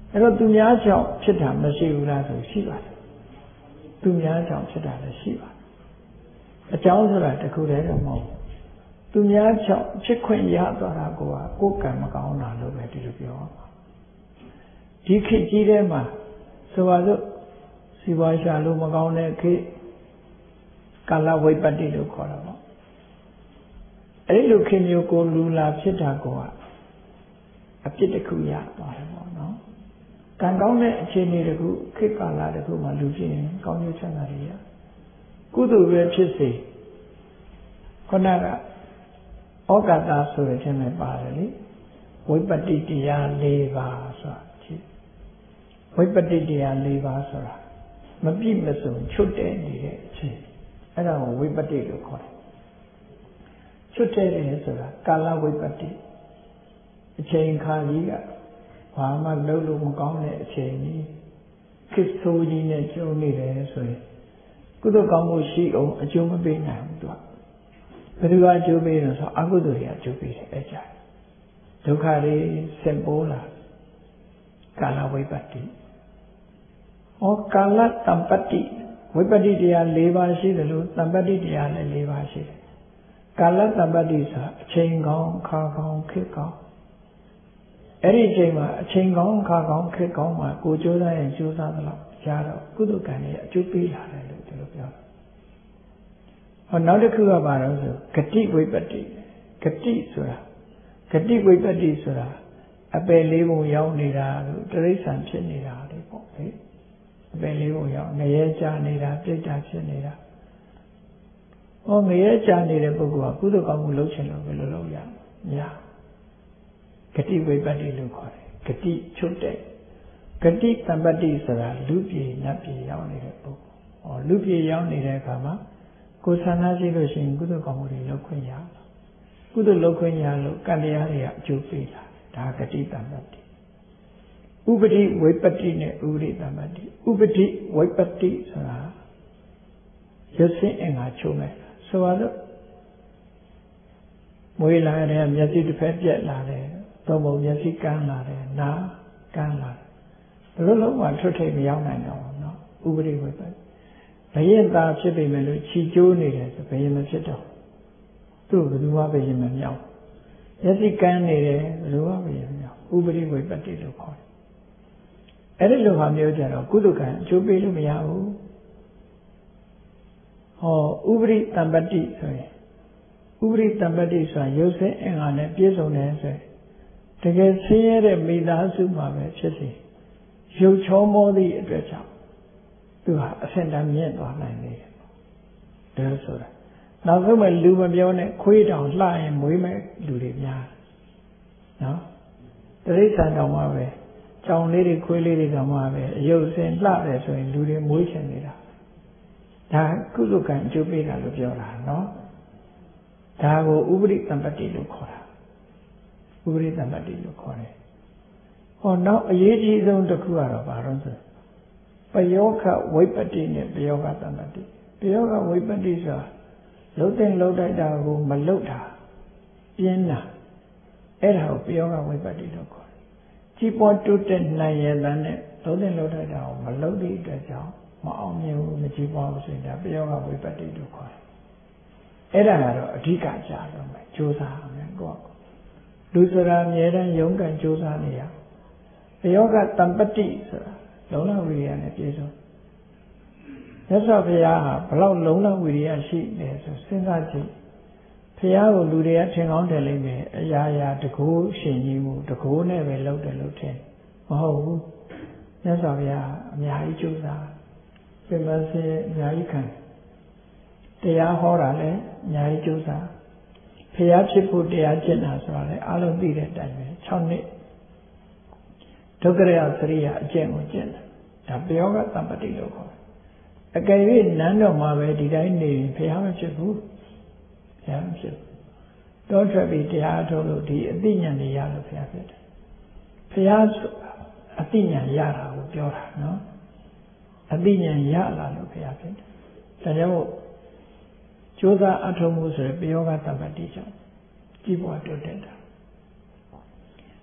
အဲ့တော့သူများကြောင့်ဖြစ်တာမရှိဘူးလားဆိုရှိပါတယ်သူများကြောင့်ဖြစ်တာလည်းရှိပါတယ်အကြောင်းဆိုတာတခုတည်းတော့မဟုတ်သူများကြောင့်ဖြစ်ခွင့်ရသွားတာကိုကကိုယ်ကံမကောင်းတာလို့ပဲဒီလိုပြောရမှာဒီခေတ်ကြီးထဲမှာဆိုပါစို့စီပွားရှာလို့မကောင်းတဲ့ခေတ်ကာလဝိပတ္တိလို့ခေါ်တာပေါ့အဲ့လိုခေတ်မျိုးကိုလူလာဖြစ်တာကအပြစ်တစ်ခုရသွားတယ်ပေါ့နော်ကံကောင်းတဲ့အခြေအနေတစ်ခုခေတ်ကာလတစ်ခုမှာလူဖြစ်ရင်ကောင်းကျိုးချမ်းသာတွေရကုသိုလ်ပဲဖြစ်စေခဏကဩကာသဆိုတဲ့အချိန်မှာပါတယ်လေဝိပတ္တိတရား၄ပါးဆိုတာကြည့်ဝိပတ္တိတရား၄ပါးဆိုတာမပြည့်မစုံချွတ်တဲ့နေတဲ့အချိန်အဲ့ဒါကိုဝိပတ္တိလို့ခေါ်တယ်ချွတ်တဲ့နေဆိုတာကာလဝိပတ္တိအချိန်ခါကြီးကဘာမှလုပ်လို့မကောင်းတဲ့အချိန်ကြီးခေတ်ဆိုးကြီးနဲ့ကြုံနေတယ်ဆိုရင်ကုသိုလ်ကောင်းမှုရှိအောင်အကျိုးမပေးနိုင်ဘူးသူကဘယ်သူကအကျိုးပေးလို့ဆိုအကုသိုလ်တွေအကျိုးပေးတယ်အဲ့ကြဒုက္ခတွေဆင့်ပိုးလာကာလဝိပတ္တိဟောကာလတမ္ပတ္တိဝိပတ္တိတရား၄ပါးရှိတယ်လို့တမ္ပတ္တိတရားလည်း၄ပါးရှိတယ်ကာလတမ္ပတ္တိဆိုတာအချိန်ကောင်းခါကောင်းခေတ်ကောင်းအဲ့ဒီအချိန်မှာအချိန်ကောင်းခါကောင်းခေတ်ကောင်းမှာကိုကြိုးစားရင်ကြိုးစားသလောက်ရတော့ကုသကံရဲ့အကျိုးပေးလာတယ်လို့ဒီလိုပြောတယ်ဟောနောက်တစ်ခုကဘာလို့ဆိုဂတိဝိပတ္တိဂတိဆိုတာဂတိဝိပတ္တိဆိုတာအပယ်လေးပုံရောက်နေတာလို့တိရစ္ဆာန်ဖြစ်နေတာလေပေါ့လေအပယ်လေးပုံရောက်ငရဲကြနေတာပြိတ္တာဖြစ်နေတာဟောငရဲကြနေတဲ့ပုဂ္ဂိုလ်ကကုသကောင်းမှုလုပ်ချင်လို့ဘယ်လိုလုပ်ရမလဲဂတိဝိပတ္တိလို့ခေါ်တယ်ဂတိချွတ်တဲ့ဂတိတမ္ပတ္တိဆိုတာလူပြေနတ်ပြေရောက်နေတဲ့ပုဂ္ဂိုလ်ဟောလူပြေရောက်နေတဲ့အခါမှာကိုယ်ဆန္ဒရှိလို့ရှိရင်ကုသိုလ်ကောင်းမှုတွေလုပ်ခွင့်ရကုသိုလ်လုပ်ခွင့်ရလို့ကံတရားတွေကအကျိုးပေးတာဒါဂတိတမ္ပတ္တိဥပတိဝိပတ္တိနဲ့ဥပတိတမ္ပတ္တိဥပတိဝိပတ္တိဆိုတာရစင်းအင်္ဂါချိုးမဲ့ဆိုတော့မွေးလာတဲ့မျက်စိတစ်ဖက်ပြက်လာတယ်သုံးပုံမျက်စိကန်းလာတယ်နားကန်းလာတယ်ဘယ်လိုလုံးဝထွတ်ထိပ်မရောက်နိုင်တော့ဘူးเนาะဥပတိဝိပတ္တိဘယင်သားဖြစ်ပေမဲ့လို့ခြိကျိုးနေတယ်ဆိုဘယင်မဖြစ်တော့သူ့ဘယ်သူမှဘယင်မမြောက်မျက်စိကန်းနေတယ်ဘယ်သူမှဘယင်မမြောက်ဥပတိဝိပတ္တိလို့ခေါ်တယ်အဲ့ဒီလိုဟာမျိုးကြတော့ကုသကံအကျိုးပေးလို့မရဘူးဟောဥပရိတမ္ပတ္တိဆိုရင်ဥပရိတမ္ပတ္တိဆိုတာရုပ်ဆင်းအင်္ဂါနဲ့ပြည့်စုံတယ်ဆိုရင်တကယ်ဆင်းရဲတဲ့မိသားစုမှာပဲဖြစ်စီရုပ်ချောမောသည့်အတွက်ကြောင့်သူဟာအဆင့်တန်းမြင့်သွားနိုင်တယ်ဒါဆိုတာနောက်ဆုံးမှလူမပြောနဲ့ခွေးတောင်လှရင်မွေးမဲ့လူတွေများနော်တိရစ္ဆာန်တောင်မှပဲကြောင်လေးတွေခွေးလေးတွေတောင်မှပဲအယုတ်စင်လှတယ်ဆိုရင်လူတွေမွေးချင်နေတာဒါကုသကံအကျိုးပေးတာလို့ပြောတာနော်ဒါကိုဥပရိတမ္ပတ္တိလို့ခေါ်တာဥပရိတမ္ပတ္တိလို့ခေါ်တယ်ဟောနောက်အရေးကြီးဆုံးတစ်ခုကတော့ဘာလို့ဆိုပယောဂဝိပတ္တိနဲ့ပယောဂတမ္ပတ္တိပယောဂဝိပတ္တိဆိုတာလှုပ်တဲ့လှုပ်တိုက်တာကိုမလှုပ်တာပြင်းတာအဲ့ဒါကိုပယောဂဝိပတ္တိလို့ခေါ်တယ်ကြီးပွားတိုးတက်နိုင်ရတဲ့နဲ့လှုပ်တဲ့လှုပ်တိုက်တာကိုမလှုပ်တဲ့အတွက်ကြောင့်မအောင်မြင်ဘူးမကြီးပွားဘူးဆိုရင်ဒါပယောဂဝိပတ္တိလို့ခေါ်တယ်အဲ့ဒါကတော့အဓိကကြတော့မယ်ကြိုးစားမယ်ကိုယ့်လူဆိုတာအများတန်းရုန်းကန်ကြိုးစားနေရပယောဂတမ္ပတ္တိဆိုတာလုံလဝိရိယနဲ့ပြည့်စုံမြတ်စွာဘုရားဟာဘလောက်လုံလဝိရိယရှိတယ်ဆိုစဉ်းစားကြည့်ဘုရားကိုလူတွေကထင်ကောင်းတယ်လိမ့်မယ်အရာရာတကိုးရှင်ကြီးမှုတကိုးနဲ့ပဲလုပ်တယ်လို့ထင်မဟုတ်ဘူးမြတ်စွာဘုရားအများကြီးကြိုးစားပြင်ပစေအများကြီးခံတရားဟောတာလည်းအများကြီးကြိုးစားဘုရားဖြစ်ဖို့တရားကျင့်တာဆိုတာလည်းအလုံးသိတဲ့အတိုင်းပဲ၆နှစ်ဒုက္ခရသရိယအကျင့်ကိုကျင့်တယ်ဒါပယောဂတမ္ပတ္တိလို့ခေါ်တယ်အကယ်၍နန်းတော်မှာပဲဒီတိုင်းနေဘုရားမဖြစ်ဘူးဘုရားမဖြစ်ဘူးတောထွက်ပြီးတရားထုတ်လို့ဒီအသိဉာဏ်တွေရလို့ဘုရားဖြစ်တယ်ဘုရားအသိဉာဏ်ရတာကိုပြောတာနော်အသိဉာဏ်ရလာလို့ဘုရားဖြစ်တယ်ဒါကြောင့်ကြိုးစားအထောက်မှုဆိုရယ်ပယောဂတမ္ပတ္တိကြောင့်ကြီးပွားတိုးတက်တာ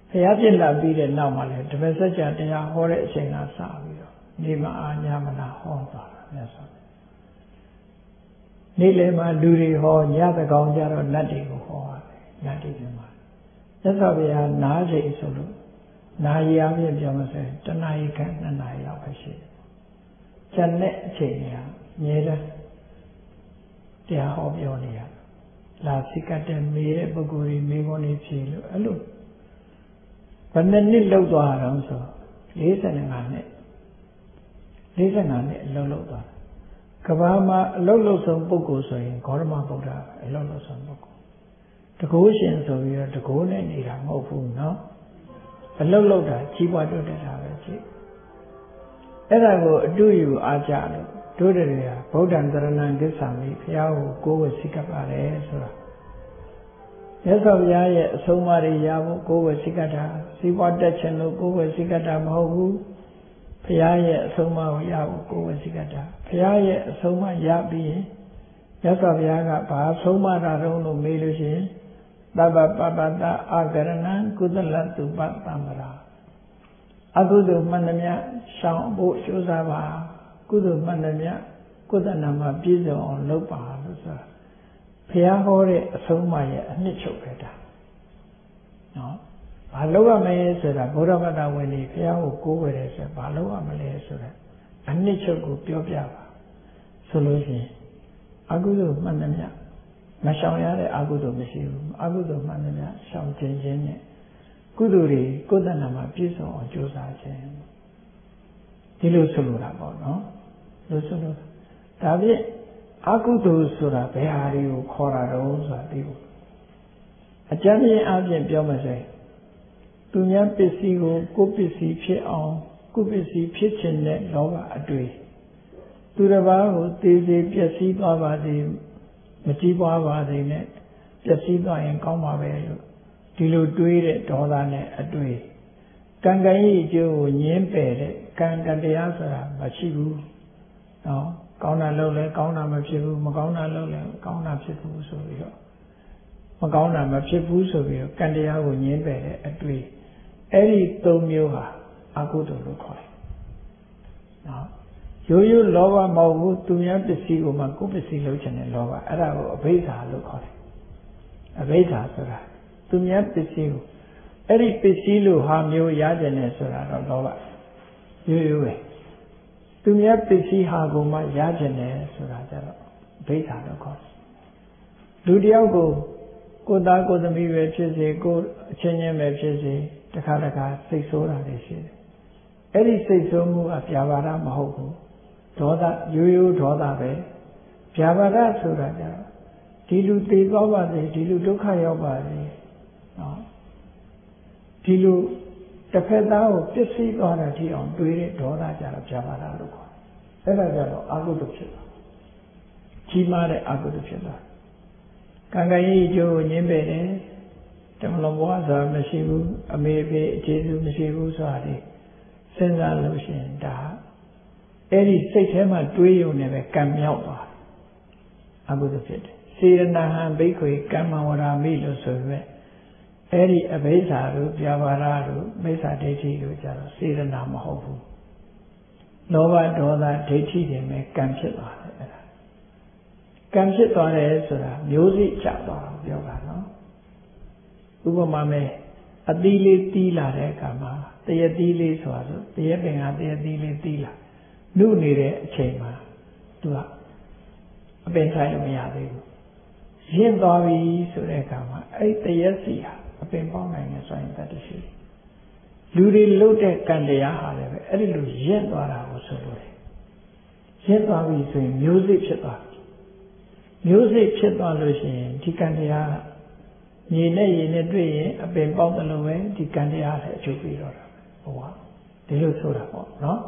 ဘုရားပြည့်လာပြီးတဲ့နောက်မှာလည်းတပည့်ဆက်ကြတရားဟောတဲ့အချိန်ကစပြီးတော့နေမအားညမနာဟောသွားတာမြတ်စွာဘုရားနေ့လယ်မှာလူတွေဟောညသကောင်ကြတော့နတ်တွေကိုဟောရတယ်နတ်တွေပြန်မှာမြတ်စွာဘုရားနားချိန်ဆိုလို့နာရီအပြည့်ပြောမစဲတနာရီခန့်နှစ်နာရီလောက်ပဲရှိတယ်။ကျန်တဲ့အချိန်ကြီးမြဲတဲ့တရားဟောပြောနေရလာစိကတဲ့မေးတဲ့ပုဂ္ဂိုလ်ကြီးမိဂုံးနေဖြေလို့အဲ့လိုဘယ်နှစ်နှစ်လောက်သွားတော့ဆို၄၅နှစ်၄၅နှစ်အလုံးလောက်သွားကဘာမှာအလုံးလုံးဆုံးပုဂ္ဂိုလ်ဆိုရင်ဂေါရမဗုဒ္ဓအလုံးလုံးဆုံးပုဂ္ဂိုလ်တကုရှင်ဆိုပြီးတော့တကုနဲ့နေတာမဟုတ်ဘူးနော်အလုံးလုံးတာကြီးပွားတိုးတက်တာပဲကြည့်အဲ့ဒါကိုအတူယူအားကြလို့တို့တွေကဗုဒ္ဓံတရဏံကိစ္ဆာမိဘုရားကိုကိုယ်ဝစိကပ်ပါတယ်ဆိုတာမြတ်စွာဘုရားရဲ့အဆုံးအမတွေရဖို့ကိုယ်ဝစိကပ်တာစီးပွားတက်ခြင်းလို့ကိုယ်ဝစိကပ်တာမဟုတ်ဘူးဘုရားရဲ့အဆုံးအမကိုရဖို့ကိုယ်ဝစိကပ်တာဘုရားရဲ့အဆုံးအမရပြီးရင်မြတ်စွာဘုရားကဘာဆုံးမတာတုံးလို့မေးလို့ရှိရင်သဗ္ဗပပတ္တအာကရဏံကုသလတုပတံ္မရာအကုသိုလ်မှန်သမျှရှောင်ဖို့ကြိုးစားပါကုသိုလ်မှန်သမျှကုသနာမှာပြည့်စုံအောင်လုပ်ပါလို့ဆိုတာဘုရားဟောတဲ့အဆုံးအမရဲ့အနှစ်ချုပ်ပဲဒါနော်ဘာလုပ်ရမလဲဆိုတာဘုရားဘာသာဝင်တွေဘုရားကိုကိုးဝယ်တယ်ဆိုဘာလုပ်ရမလဲဆိုတာအနှစ်ချုပ်ကိုပြောပြပါဆိုလို့ရှိရင်အကုသိုလ်မှန်သမျှမရှောင်ရတဲ့အကုသိုလ်မရှိဘူးအကုသိုလ်မှန်သမျှရှောင်ခြင်းခြင်းနဲ့ကုသိုလ်တွေကိုယ်တဏ္ဍာမှာပြည့်စုံအောင်ကြိုးစားခြင်းဒီလိုဆိုလိုတာပေါ့နော်လို့ဆိုလို့ဒါဖြင့်အကုသိုလ်ဆိုတာဘယ်ဟာတွေကိုခေါ်တာတော့ဆိုတာသိဖို့အကျဉ်းချင်းအပြင်ပြောမှဆိုရင်သူများပစ္စည်းကိုကိုယ်ပစ္စည်းဖြစ်အောင်ကိုယ်ပစ္စည်းဖြစ်ခြင်းနဲ့လောဘအတွေ့သူတစ်ပါးကိုသေသေးပျက်စီးသွားပါစေမကြည်ပွားပါစေနဲ့ပျက်စီးသွားရင်ကောင်းပါပဲလို့ဒီလိုတွေးတဲ့ဒေါသနဲ့အတွေ့ကံကံရဲ့အကျိုးကိုညှင်းပယ်တဲ့ကံကတရားဆိုတာမရှိဘူးနော်ကောင်းတာလုပ်လဲကောင်းတာမဖြစ်ဘူးမကောင်းတာလုပ်လဲကောင်းတာဖြစ်ဘူးဆိုပြီးတော့မကောင်းတာမဖြစ်ဘူးဆိုပြီးတော့ကံတရားကိုညှင်းပယ်တဲ့အတွေ့အဲ့ဒီသုံးမျိုးဟာအကုသိုလ်လို့ခေါ်တယ်နော်ရိုးရိုးလောဘမဟုတ်ဘူးသူများပစ္စည်းကိုမှကိုယ်ပစ္စည်းလုပ်ချင်တဲ့လောဘအဲ့ဒါကိုအဘိဓါလို့ခေါ်တယ်အဘိဓါဆိုတာသူများပစ္စည်းကိုအဲ့ဒီပစ္စည်းလိုဟာမျိုးရကြတယ်ဆိုတာတော့လောဘရိုးရိုးပဲသူများပစ္စည်းဟာကိုမှရကြတယ်ဆိုတာကြတော့အဘိဓါလို့ခေါ်တယ်လူတယောက်ကိုကိုယ်သားကိုယ်သမီးပဲဖြစ်စေကိုယ်အချင်းချင်းပဲဖြစ်စေတစ်ခါတစ်ခါစိတ်ဆိုးတာတွေရှိတယ်အဲ့ဒီစိတ်ဆိုးမှုကပြာပါဒမဟုတ်ဘူးဒေါသရိုးရိုးဒေါသပဲဗျာပါဒဆိုတာကြတော့ဒီလူသေသွားပါစေဒီလူဒုက္ခရောက်ပါစေနော်ဒီလူတစ်ဖက်သားကိုပျက်စီးသွားတာဒီအောင်တွေးတဲ့ဒေါသကြတော့ဗျာပါဒလို့ခေါ်တယ်အဲ့ဒါကြတော့အကုသိုလ်ဖြစ်သွားကြီးမားတဲ့အကုသိုလ်ဖြစ်သွားကံကံရဲ့အကျိုးကိုညှင်းပယ်တယ်တမလုံးဘဝဆိုတာမရှိဘူးအမေအဖေအခြေစုမရှိဘူးဆိုတာဒီစဉ်းစားလို့ရှိရင်ဒါအဲ့ဒီစိတ်ထဲမှာတွေးရုံနဲ့ပဲကံမြောက်သွားအကုသိုလ်ဖြစ်တယ်စေရနာဟံဘိက္ခွေကမ္မဝရာမိလို့ဆိုရဲအဲ့ဒီအဘိဓါတို့ပြာပါဒတို့မိစ္ဆာဒိဋ္ဌိတို့ကြတော့စေရနာမဟုတ်ဘူးလောဘဒေါသဒိဋ္ဌိတွေနဲ့ကံဖြစ်သွားတယ်အဲ့ဒါကံဖြစ်သွားတယ်ဆိုတာမျိုးစိကျသွားတာပြောတာနော်ဥပမာမဲ့အသီးလေးတီးလာတဲ့အခါမှာတရသီးလေးဆိုတာဆိုတရပင်ကတရသီးလေးတီးလာနုနေတဲ့အချိန်မှာသူကအပင်ဆိုင်လို့မရသေးဘူးရင့်သွားပြီဆိုတဲ့အခါမှာအဲ့တရစီဟာအပင်ပေါက်နိုင်တဲ့ဆိုရင်တတ်ရှိလူတွေလုတ်တဲ့ကံတရားဟာလည်းပဲအဲ့ဒီလိုရင့်သွားတာကိုဆိုလို့ရင့်သွားပြီဆိုရင်မျိုးစိဖြစ်သွားပြီမျိုးစိဖြစ်သွားလို့ရှိရင်ဒီကံတရားမြေနဲ့ရေနဲ့တွေ့ရင်အပင်ပေါက်တယ်လို့ပဲဒီကံတရားလည်းအကျိုးပေးတော့တာဟောဒီလိုဆိုတာပေါ့နော်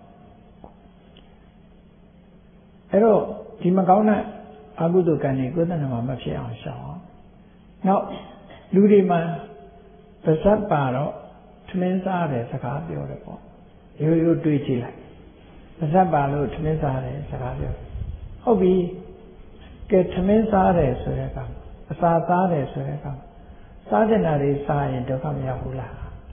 အဲ့တော့ဒီမကောင်းတဲ့အကုသိုလ်ကံတွေကိုယ်တဏ္ဍာမှာမဖြစ်အောင်ရှောင်အောင်နောက်လူတွေမှာပါဇက်ပါတော့ထမင်းစားတယ်စကားပြောတယ်ပေါ့ရိုးရိုးတွေးကြည့်လိုက်ပါဇက်ပါလို့ထမင်းစားတယ်စကားပြောဟုတ်ပြီကဲထမင်းစားတယ်ဆိုတဲ့ကောင်အစာစားတယ်ဆိုတဲ့ကောင်စားတဲ့နာတွေစားရင်ဒုက္ခမရောက်ဘူးလား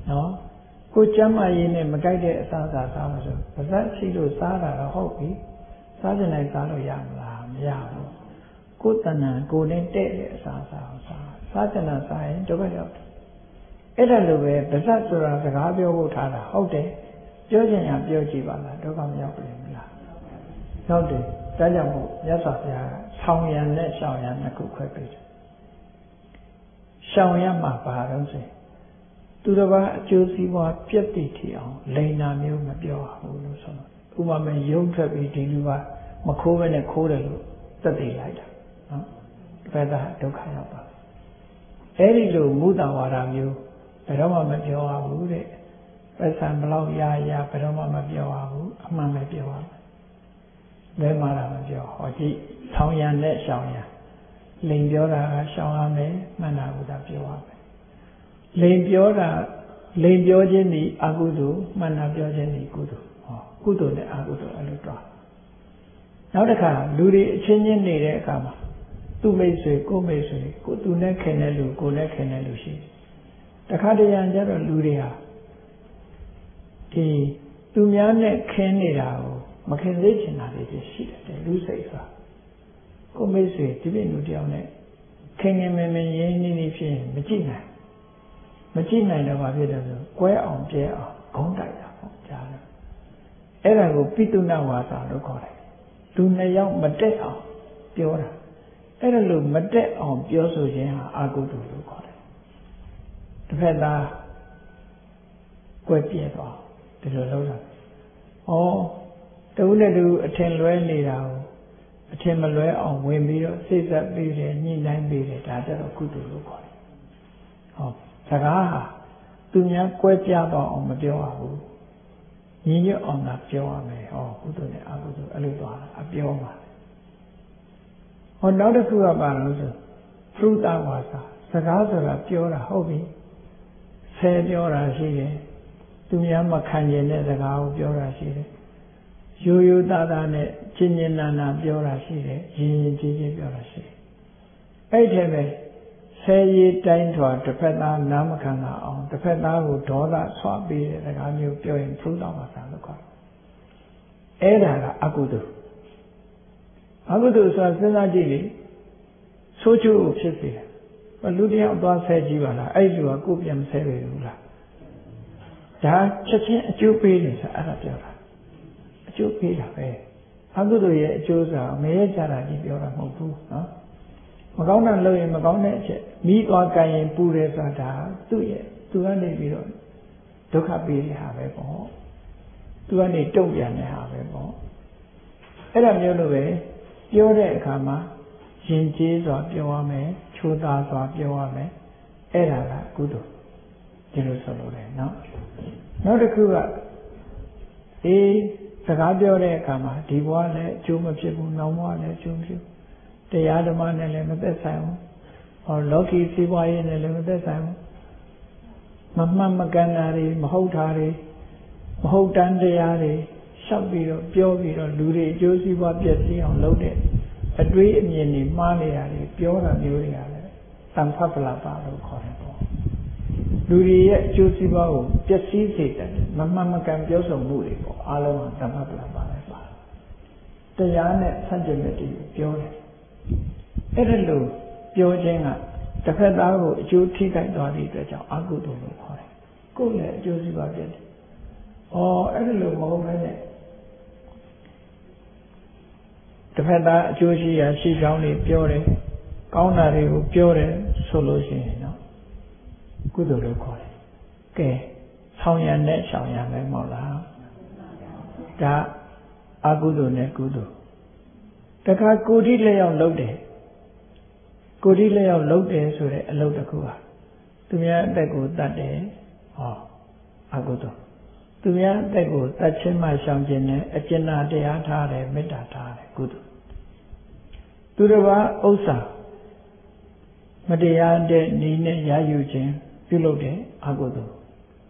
နော်ကိုကျမ်းမာရေးနဲ့မကြိုက်တဲ့အစားအစာစားလို့ဆိုပါဇက်ရှိလို့စားတာတော့ဟုတ်ပြီစားကြနိုင်စားလို့ရမလားမရဘူးကိုယ်တဏ္ဍာကိုယ်နဲ့တဲ့တဲ့အစားအစာကိုစားစားကြနိုင်စားရင်ဒုက္ခရောက်တယ်အဲ့ဒါလိုပဲပါဇက်ဆိုတာစကားပြောဖို့ထားတာဟုတ်တယ်ပြောချင်ရင်ပြောကြည့်ပါလားဒုက္ခမရောက်ဘူးလားဟုတ်တယ်ဒါကြောင့်မို့မြတ်စွာဘုရားကဆောင်ရံနဲ့ရှောင်ရံနှစ်ခုခွဲပေးတယ်ရှောင်ရမှာပါတော့ဆိုသူတစ်ပါးအကျိုးစီးပွားပြည့်တည်ထီအောင်လိန်နာမျိုးမပြောဘူးလို့ဆိုတော့ဥပမာရုံထွက်ပြီးဒီလူကမခိုးဘဲနဲ့ခိုးတယ်လို့သက်သေလိုက်တာနော်ဘယ်သာဒုက္ခရောက်ပါအဲ့ဒီလိုမူတဝါဒမျိုးဘယ်တော့မှမပြောရဘူးတဲ့ပစ္ဆံဘလောက်ရရဘယ်တော့မှမပြောရဘူးအမှန်ပဲပြောရမယ်လဲမှားတာမပြောဟောကြည့်ဆောင်းရံနဲ့ရှောင်ရံလိန်ပြောတာကရှောင်ရမယ်မှန်တာကသာပြောရမယ်လိန်ပြောတာလိန်ပြောခြင်းဒီအကုသိုလ်မှန်တာပြောခြင်းဒီကုသိုလ်ဟောကုသိုလ်နဲ့အကုသိုလ်အဲ့လိုတွားနောက်တစ်ခါလူတွေအချင်းချင်းနေတဲ့အခါမှာသူ့မိတ်ဆွေကိုမိတ်ဆွေကိုသူနဲ့ခင်တဲ့လူကိုနဲ့ခင်တဲ့လူရှိတယ်တခါတရံကျတော့လူတွေဟာဒီသူများနဲ့ခင်းနေတာကိုမခင်သေးချင်တာတွေရှိတယ်လူစိတ်ဆိုတာကိုမိတ်ဆွေဒီပြည့်လူတယောက်နဲ့ခင်ခင်မင်မင်ရင်းနှီးနှီးဖြစ်ရင်မကြည့်နိုင်မကြည့်နိုင်တော့ဘာဖြစ်တယ်ဆိုကွဲအောင်ပြဲအောင်ဂုံးတိုက်တာပေါ့ကြားတယ်အဲ့ဒါကိုပိတုဏဝါစာလို့ခေါ်တယ်လူနှစ်ယောက်မတက်အောင်ပြောတာအဲ့ဒါလို့မတက်အောင်ပြောဆိုခြင်းဟာအာဟုတုလို့ခေါ်တယ်တစ်ဖက်သားကွဲပြဲသွားဒီလိုလုပ်တာဩတူနဲ့တူအထင်လွဲနေတာကိုအထင်မလွဲအောင်ဝင်ပြီးတော့စိတ်သက်ပြီးတယ်ညှိနှိုင်းပြီးတယ်ဒါကြတော့ကုသိုလ်လို့ခေါ်တယ်ဟောစကားဟာသူများကွဲပြားတော့အောင်မပြောရဘူးညီညွတ်အောင်သာပြောရမယ်ဟောကုသိုလ်နဲ့အကုသိုလ်အဲ့လိုသွားတာအပြောမှာဟောနောက်တစ်ခုကပါလို့ဆိုသုတဝါစာစကားဆိုတာပြောတာဟုတ်ပြီဆဲပြောတာရှိတယ်သူများမခံကျင်တဲ့စကားကိုပြောတာရှိတယ်ရိုးရိုးသားသားနဲ့ချင်းချင်းနာနာပြောတာရှိတယ်ရင်ရင်ချင်းချင်းပြောတာရှိတယ်အဲ့ဒီပဲဆဲရည်တိုင်းထွာတစ်ဖက်သားနားမခံတာအောင်တစ်ဖက်သားကိုဒေါသဆွာပေးတဲ့စကားမျိုးပြောရင်သုတဝါစာလို့ခေါ်တယ်အဲ့ဒါကအကုသိုလ်အကုသိုလ်ဆိုတာစဉ်းစားကြည့်လေဆိုးချိုးကိုဖြစ်စေတယ်လူတယောက်သွားဆဲကြည့်ပါလားအဲ့လူကကိုယ်ပြန်မဆဲပေဘူးလားဒါချက်ချင်းအကျိုးပေးတယ်ဆိုတာအဲ့ဒါပြောတာအကျိုးပေးတာပဲအကုသိုလ်ရဲ့အကျိုးဆိုတာမရဲကြတာကြီးပြောတာမဟုတ်ဘူးနော်မကောင်းတာလုပ်ရင်မကောင်းတဲ့အချက်မိသွားကြရင်ပူတယ်ဆိုတာသူ့ရဲ့သူကနေပြီးတော့ဒုက္ခပေးတဲ့ဟာပဲပေါ့သူကနေတုံ့ပြန်တဲ့ဟာပဲပေါ့အဲ့ဒါမျိုးလိုပဲပြောတဲ့အခါမှာရင်ကျေးစွာပြောရမယ်ချိုးသားစွာပြောရမယ်အဲ့ဒါကကုသိုလ်ဒီလိုဆိုလို့လေနော်နောက်တစ်ခုကအေးစကားပြောတဲ့အခါမှာဒီဘဝလည်းအကျိုးမဖြစ်ဘူးနောက်ဘဝလည်းအကျိုးမဖြစ်ဘူးတရားဓမ္မနဲ့လည်းမသက်ဆိုင်ဘူးဟောလောကီစီးပွားရေးနဲ့လည်းမသက်ဆိုင်ဘူးမမှန်မကန်တာတွေမဟုတ်တာတွေမဟုတ်တမ်းတရားတွေရှောက်ပြီးတော့ပြောပြီးတော့လူတွေအကျိုးစီးပွားပြည့်စည်အောင်လုပ်တဲ့အတွေးအမြင်တွေမှားနေတာတွေပြောတာမျိုးတွေကလည်းတန်ဖတ်ပလာပါလို့ခေါ်တယ်ပေါ့လူတွေရဲ့အကျိုးစီးပွားကိုပျက်စီးစေတဲ့မမှန်မကန်ပြောဆိုမှုတွေပေါ့အားလုံးကတန်ဖတ်ပလာပါပဲပါတရားနဲ့ဆန့်ကျင်တဲ့တွေပြောတယ်အဲ့ဒါလို့ပြောခြင်းကတစ်ဖက်သားကိုအကျိုးထိခိုက်သွားတဲ့အတွက်ကြောင့်အကုသိုလ်လို့ခေါ်တယ်ကိုယ်လည်းအကျိုးစီးပွားပြည့်တယ်ဩအဲ့ဒါလို့မဟုတ်ဘဲနဲ့တစ်ဖက်သားအကျိုးရှိရာရှိကြောင်းတွေပြောတယ်ကောင်းတာတွေကိုပြောတယ်ဆိုလို့ရှိရင်တော့ကုသိုလ်လို့ခေါ်တယ်ကဲဆောင်းရံနဲ့ရှောင်ရံပဲမဟုတ်လားဒါအကုသိုလ်နဲ့ကုသိုလ်တခါကိုယ်ထိလျောက်လုပ်တယ်ကိုယ်ထိလျောက်လုပ်တယ်ဆိုတဲ့အလုပ်တစ်ခုဟာသူများအသက်ကိုတတ်တယ်ဟောအကုသိုလ်သူများအသက်ကိုတတ်ခြင်းမှရှောင်ခြင်းနဲ့အကျဉ်းတရားထားတယ်မေတ္တာထားတယ်ကုသိုလ်သူတစ်ပါးဥစ္စာမတရားတဲ့နည်းနဲ့ရယူခြင်းပြုလုပ်တဲ့အကုသိုလ်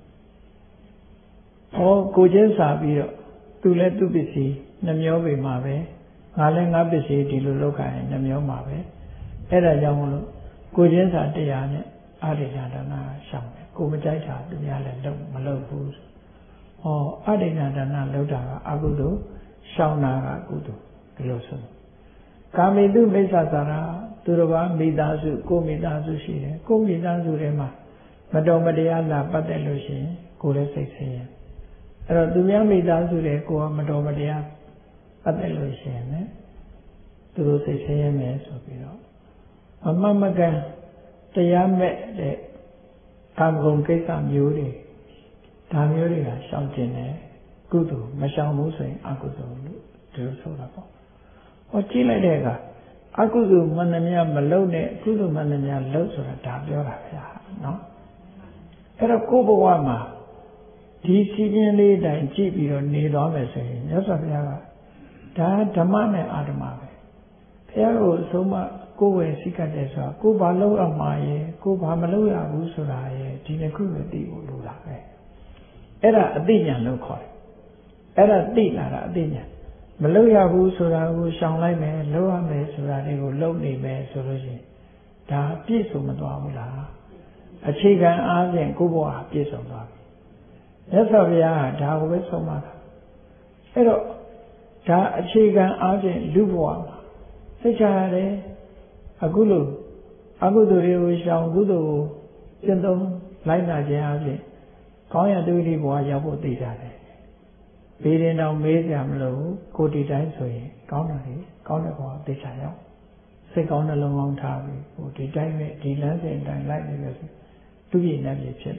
ဟောကိုချင်းစာပြီးတော့သူလည်းသူ့ပစ္စည်းနှမျောပေမှာပဲငါလည်းငါပစ္စည်းဒီလိုလုပ်ခိုင်းနှမျောမှာပဲအဲ့ဒါကြောင့်မလို့ကိုချင်းစာတရားနဲ့အာရိယဒါနရှောင်တယ်ကိုမကြိုက်တာသူများလည်းလုံးမလုပ်ဘူးဟောအဒိဏဒါနလောက်တာကအကုသိုလ်ရှောင်တာကကုသိုလ်ဒီလိုဆိုကာမေတုမိစ္ဆာသာရသူတော်ဘာမိသားစုကိုမိသားစုရှိတယ်ကိုမိသားစုထဲမှာမတော်မတရားလာပတ်သက်လို့ရှိရင်ကိုယ်လည်းစိတ်ဆင်းရဲအဲ့တော့သူများမိသားစုတွေကိုကမတော်မတရားပတ်သက်လို့ရှိရင်လည်းသူတို့စိတ်ဆင်းရဲမယ်ဆိုပြီးတော့အမမကန်တရားမဲ့တဲ့ကာမဂုဏ်ကိစ္စမျိုးတွေဒါမျိုးတွေကရှောင်ကျင်တယ်ကုသိုလ်မရှောင်ဘူးဆိုရင်အကုသိုလ်လို့ဒီလိုဆိုတာပေါ့ဟောကြည့်လိုက်တဲ့အခါအကုသိုလ်မှန်သမျှမလုပ်နဲ့ကုသိုလ်မှန်သမျှလုပ်ဆိုတာဒါပြောတာဗျာနော်အဲ့တော့ကိုယ့်ဘဝမှာဒီစီးရင်လေးတိုင်းကြည့်ပြီးတော့နေသွားမယ်ဆိုရင်မြတ်စွာဘုရားကဒါဓမ္မနဲ့အာဓမ္မပဲဘုရားကိုအဆုံးမကိုယ်ဝယ်စိတ်ကတဲ့ဆိုတာကိုယ်ဘာလုပ်ရမှာရဲ့ကိုယ်ဘာမလုပ်ရဘူးဆိုတာရဲ့ဒီနှစ်ခုပဲသိဖို့လိုတာပဲအဲ့ဒါအသိဉာဏ်လို့ခေါ်တယ်အဲ့ဒါသိလာတာအသိဉာဏ်မလုပ်ရဘူးဆိုတာကိုရှောင်လိုက်မယ်လုပ်ရမယ်ဆိုတာတွေကိုလုပ်နေမယ်ဆိုလို့ရှိရင်ဒါပြည့်စုံမသွားဘူးလားအခြေခံအားဖြင့်ကိုယ့်ဘဝပြည့်စုံသွားပြီမြတ်စွာဘုရားကဒါကိုပဲဆုံးမတာအဲ့တော့ဒါအခြေခံအားဖြင့်လူဘဝမှာသိချရတယ်အခုလို့အကုသိုလ်တွေကိုရှောင်ကုသိုလ်ကိုကျင့်သုံးလိုက်နာခြင်းအပြင်ကောင်းရတုတိဘဝရောက်ဖို့သိကြတယ်ဘေးရင်တောင်မေးကြမလို့ကိုဒီတိုင်းဆိုရင်ကောင်းတာလေကောင်းတဲ့ဘဝသိချရောက်စိတ်ကောင်းနှလုံးကောင်းထားပြီးဟိုဒီတိုင်းပဲဒီလမ်းစဉ်တိုင်းလိုက်နေလို့သူပြည့်နေပြီဖြစ်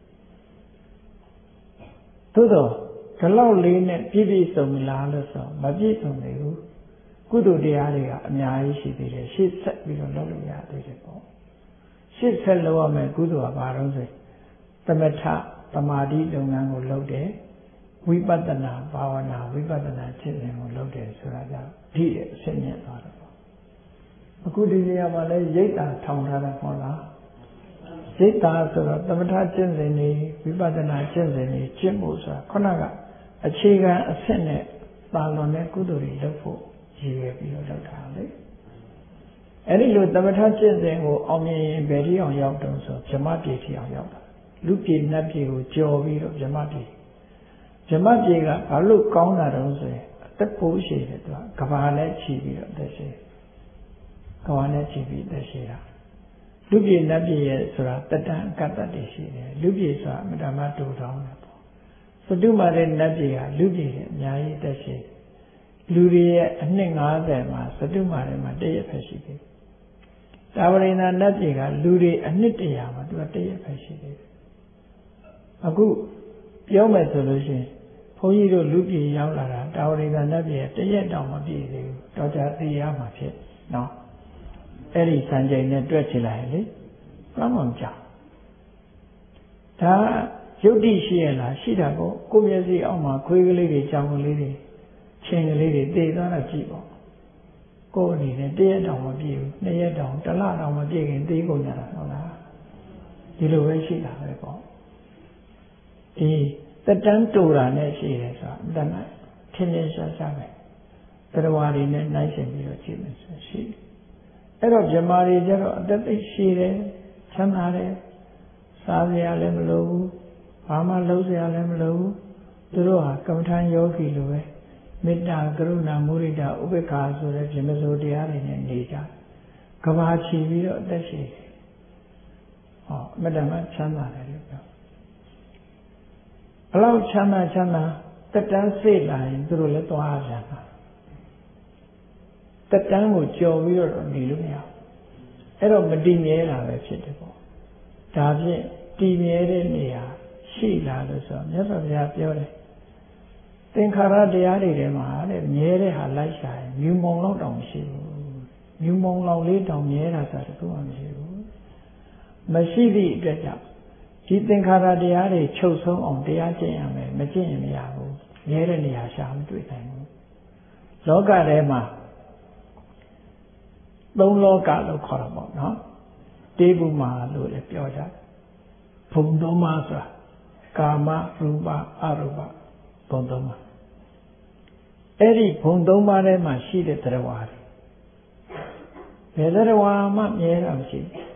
သို့တော့ဒီလောက်လေးနဲ့ပြည့်ပြည့်စုံလားလို့ဆိုမပြည့်စုံနေဘူးကုသိုလ်တရားတွေကအများကြီးရှိသေးတယ်ရှေ့ဆက်ပြီးတော့လုပ်လို့ရသေးတယ်ပေါ့ရှေ့ဆက်လုပ်ရမယ်ကုသိုလ်ကဘာလို့ဆိုသမထသမာဓိလုပ်ငန်းကိုလုပ်တယ်ဝိပဿနာဘာဝနာဝိပဿနာဖြစ်စဉ်ကိုလုပ်တယ်ဆိုတာကြောင့်ဒီအဆင့်မြင့်သွားတယ်ပေါ့အခုဒီနေရာမှာလဲရိတ်တာထောင်ထားတာမဟုတ်လားရိတ်တာဆိုတော့သမထကျင့်စဉ်တွေဝိပဿနာကျင့်စဉ်တွေကျင့်ဖို့ဆိုတာခုနကအခြေခံအဆင့်နဲ့ပါလွန်တဲ့ကုသိုလ်တွေလုပ်ဖို့ရည်ရွယ်ပြီးတော့လုပ်တာလေအဲ့ဒီလိုသမထကျင့်စဉ်ကိုအောင်မြင်ရင်ဘယ်ထိအောင်ရောက်တုံးဆိုဗြဟ္မပြေထိအောင်ရောက်တာလူပြေနတ်ပြေကိုကြော်ပြီးတော့ဗြဟ္မပြေဗြဟ္မပြေကဘာလို့ကောင်းတာတုံးဆိုရင်အသက်ပိုးရှိတယ်သူကကဘာနဲ့ခြီးပြီးတော့အသက်ရှိကဘာနဲ့ခြီးပြီးအသက်ရှိတာလူပြေနတ်ပြေရဲ့ဆိုတာတတန်အကတ္တတည်းရှိတယ်လူပြေဆိုတာအမတ္တမတူတောင်းတယ်ပေါ့သတုမာတဲ့နတ်ပြေကလူပြေရဲ့အများကြီးအသက်ရှိတယ်လူတွေရဲ့အနှစ်၅၀မှာသတုမာထဲမှာတရက်ပဲရှိသေးတယ်။တာဝရိန္ဒနတ်ပြည်ကလူတွေအနှစ်တရာမှာသူကတရက်ပဲရှိသေးတယ်။အခုပြောမယ်ဆိုလို့ရှိရင်ဘုန်းကြီးတို့လူပြည်ရောက်လာတာတာဝရိန္ဒနတ်ပြည်တရက်တောင်မပြည့်သေးဘူး။တော့ကြာသိရမှာဖြစ်နော်။အဲ့ဒီစံချိန်နဲ့တွက်ချလိုက်လေ။ဘာမှမကြောက်။ဒါယုတ်တိရှိရလားရှိတာပေါ့ကိုမျက်စိအောက်မှာခွေးကလေးတွေကြောင်ကလေးတွေချင်းကလေးတွေတည်သွားတာကြည့်ပေါ့ကိုယ်အနေနဲ့တရက်တောင်မပြည့်ဘူးနှစ်ရက်တောင်တစ်လတောင်မပြည့်ခင်သေးကုန်ကြတာဟုတ်လားဒီလိုပဲရှိတာပဲပေါ့ဒီတက်တန်းတူတာနဲ့ရှိတယ်ဆိုတာတဏှာထင်းထင်းရှားရှားပဲတရားတွေနဲ့နိုင်ရှင်ပြီးတော့ကြည့်မယ်ဆိုရှိအဲ့တော့ဇမားတွေကျတော့အသက်သိရှိတယ်ချမ်းသာတယ်စားစရာလည်းမလိုဘူးဘာမှလုပ်စရာလည်းမလိုဘူးသူတို့ဟာကမ္မထံယောဂီလိုပဲမေတ္တာကရုဏာမုဒိတာဥပေက္ခာဆိုတဲ့ဗြဟ္မစိုးတရားတွေနဲ့နေကြကဘာချီပြီးတော့အသက်ရှိတယ်ဟောအမတ္တမချမ်းသာတယ်လို့ပြောအလောက်ချမ်းသာချမ်းသာတက်တန်းစိတ်လာရင်သူတို့လည်းသွားကြတာတက်တန်းကိုကြော်ပြီးတော့နေလို့မရဘူးအဲ့တော့မတည်မြဲတာပဲဖြစ်တယ်ပေါ့ဒါဖြင့်တည်မြဲတဲ့နေရာရှိလာလို့ဆိုတော့မြတ်စွာဘုရားပြောတယ်သင်္ခါရတရားတွေထဲမှာတဲ့မြဲတဲ့ဟာလိုက်ရှာရင်မြူမုံလောက်တောင်မရှိဘူးမြူမုံလောက်လေးတောင်မြဲတာဆိုတာတခုမှမရှိဘူးမရှိသည့်အတွက်ကြောင့်ဒီသင်္ခါရတရားတွေချုပ်ဆုံးအောင်တရားကျင့်ရမယ်မကျင့်ရင်မရဘူးမြဲတဲ့နေရာရှာမတွေ့နိုင်ဘူးလောကထဲမှာသုံးလောကလို့ခေါ်တာပေါ့နော်တေဘုမာလို့လည်းပြောကြတယ်ဘုံသုံးပါးဆိုတာကာမရူပအရူပဘုံသုံးပါးအဲ့ဒီဘုံသုံးပါးထဲမှာရှိတဲ့တရားဝါတွေဘယ်တရားဝါမှမြဲတာမရှိဘူး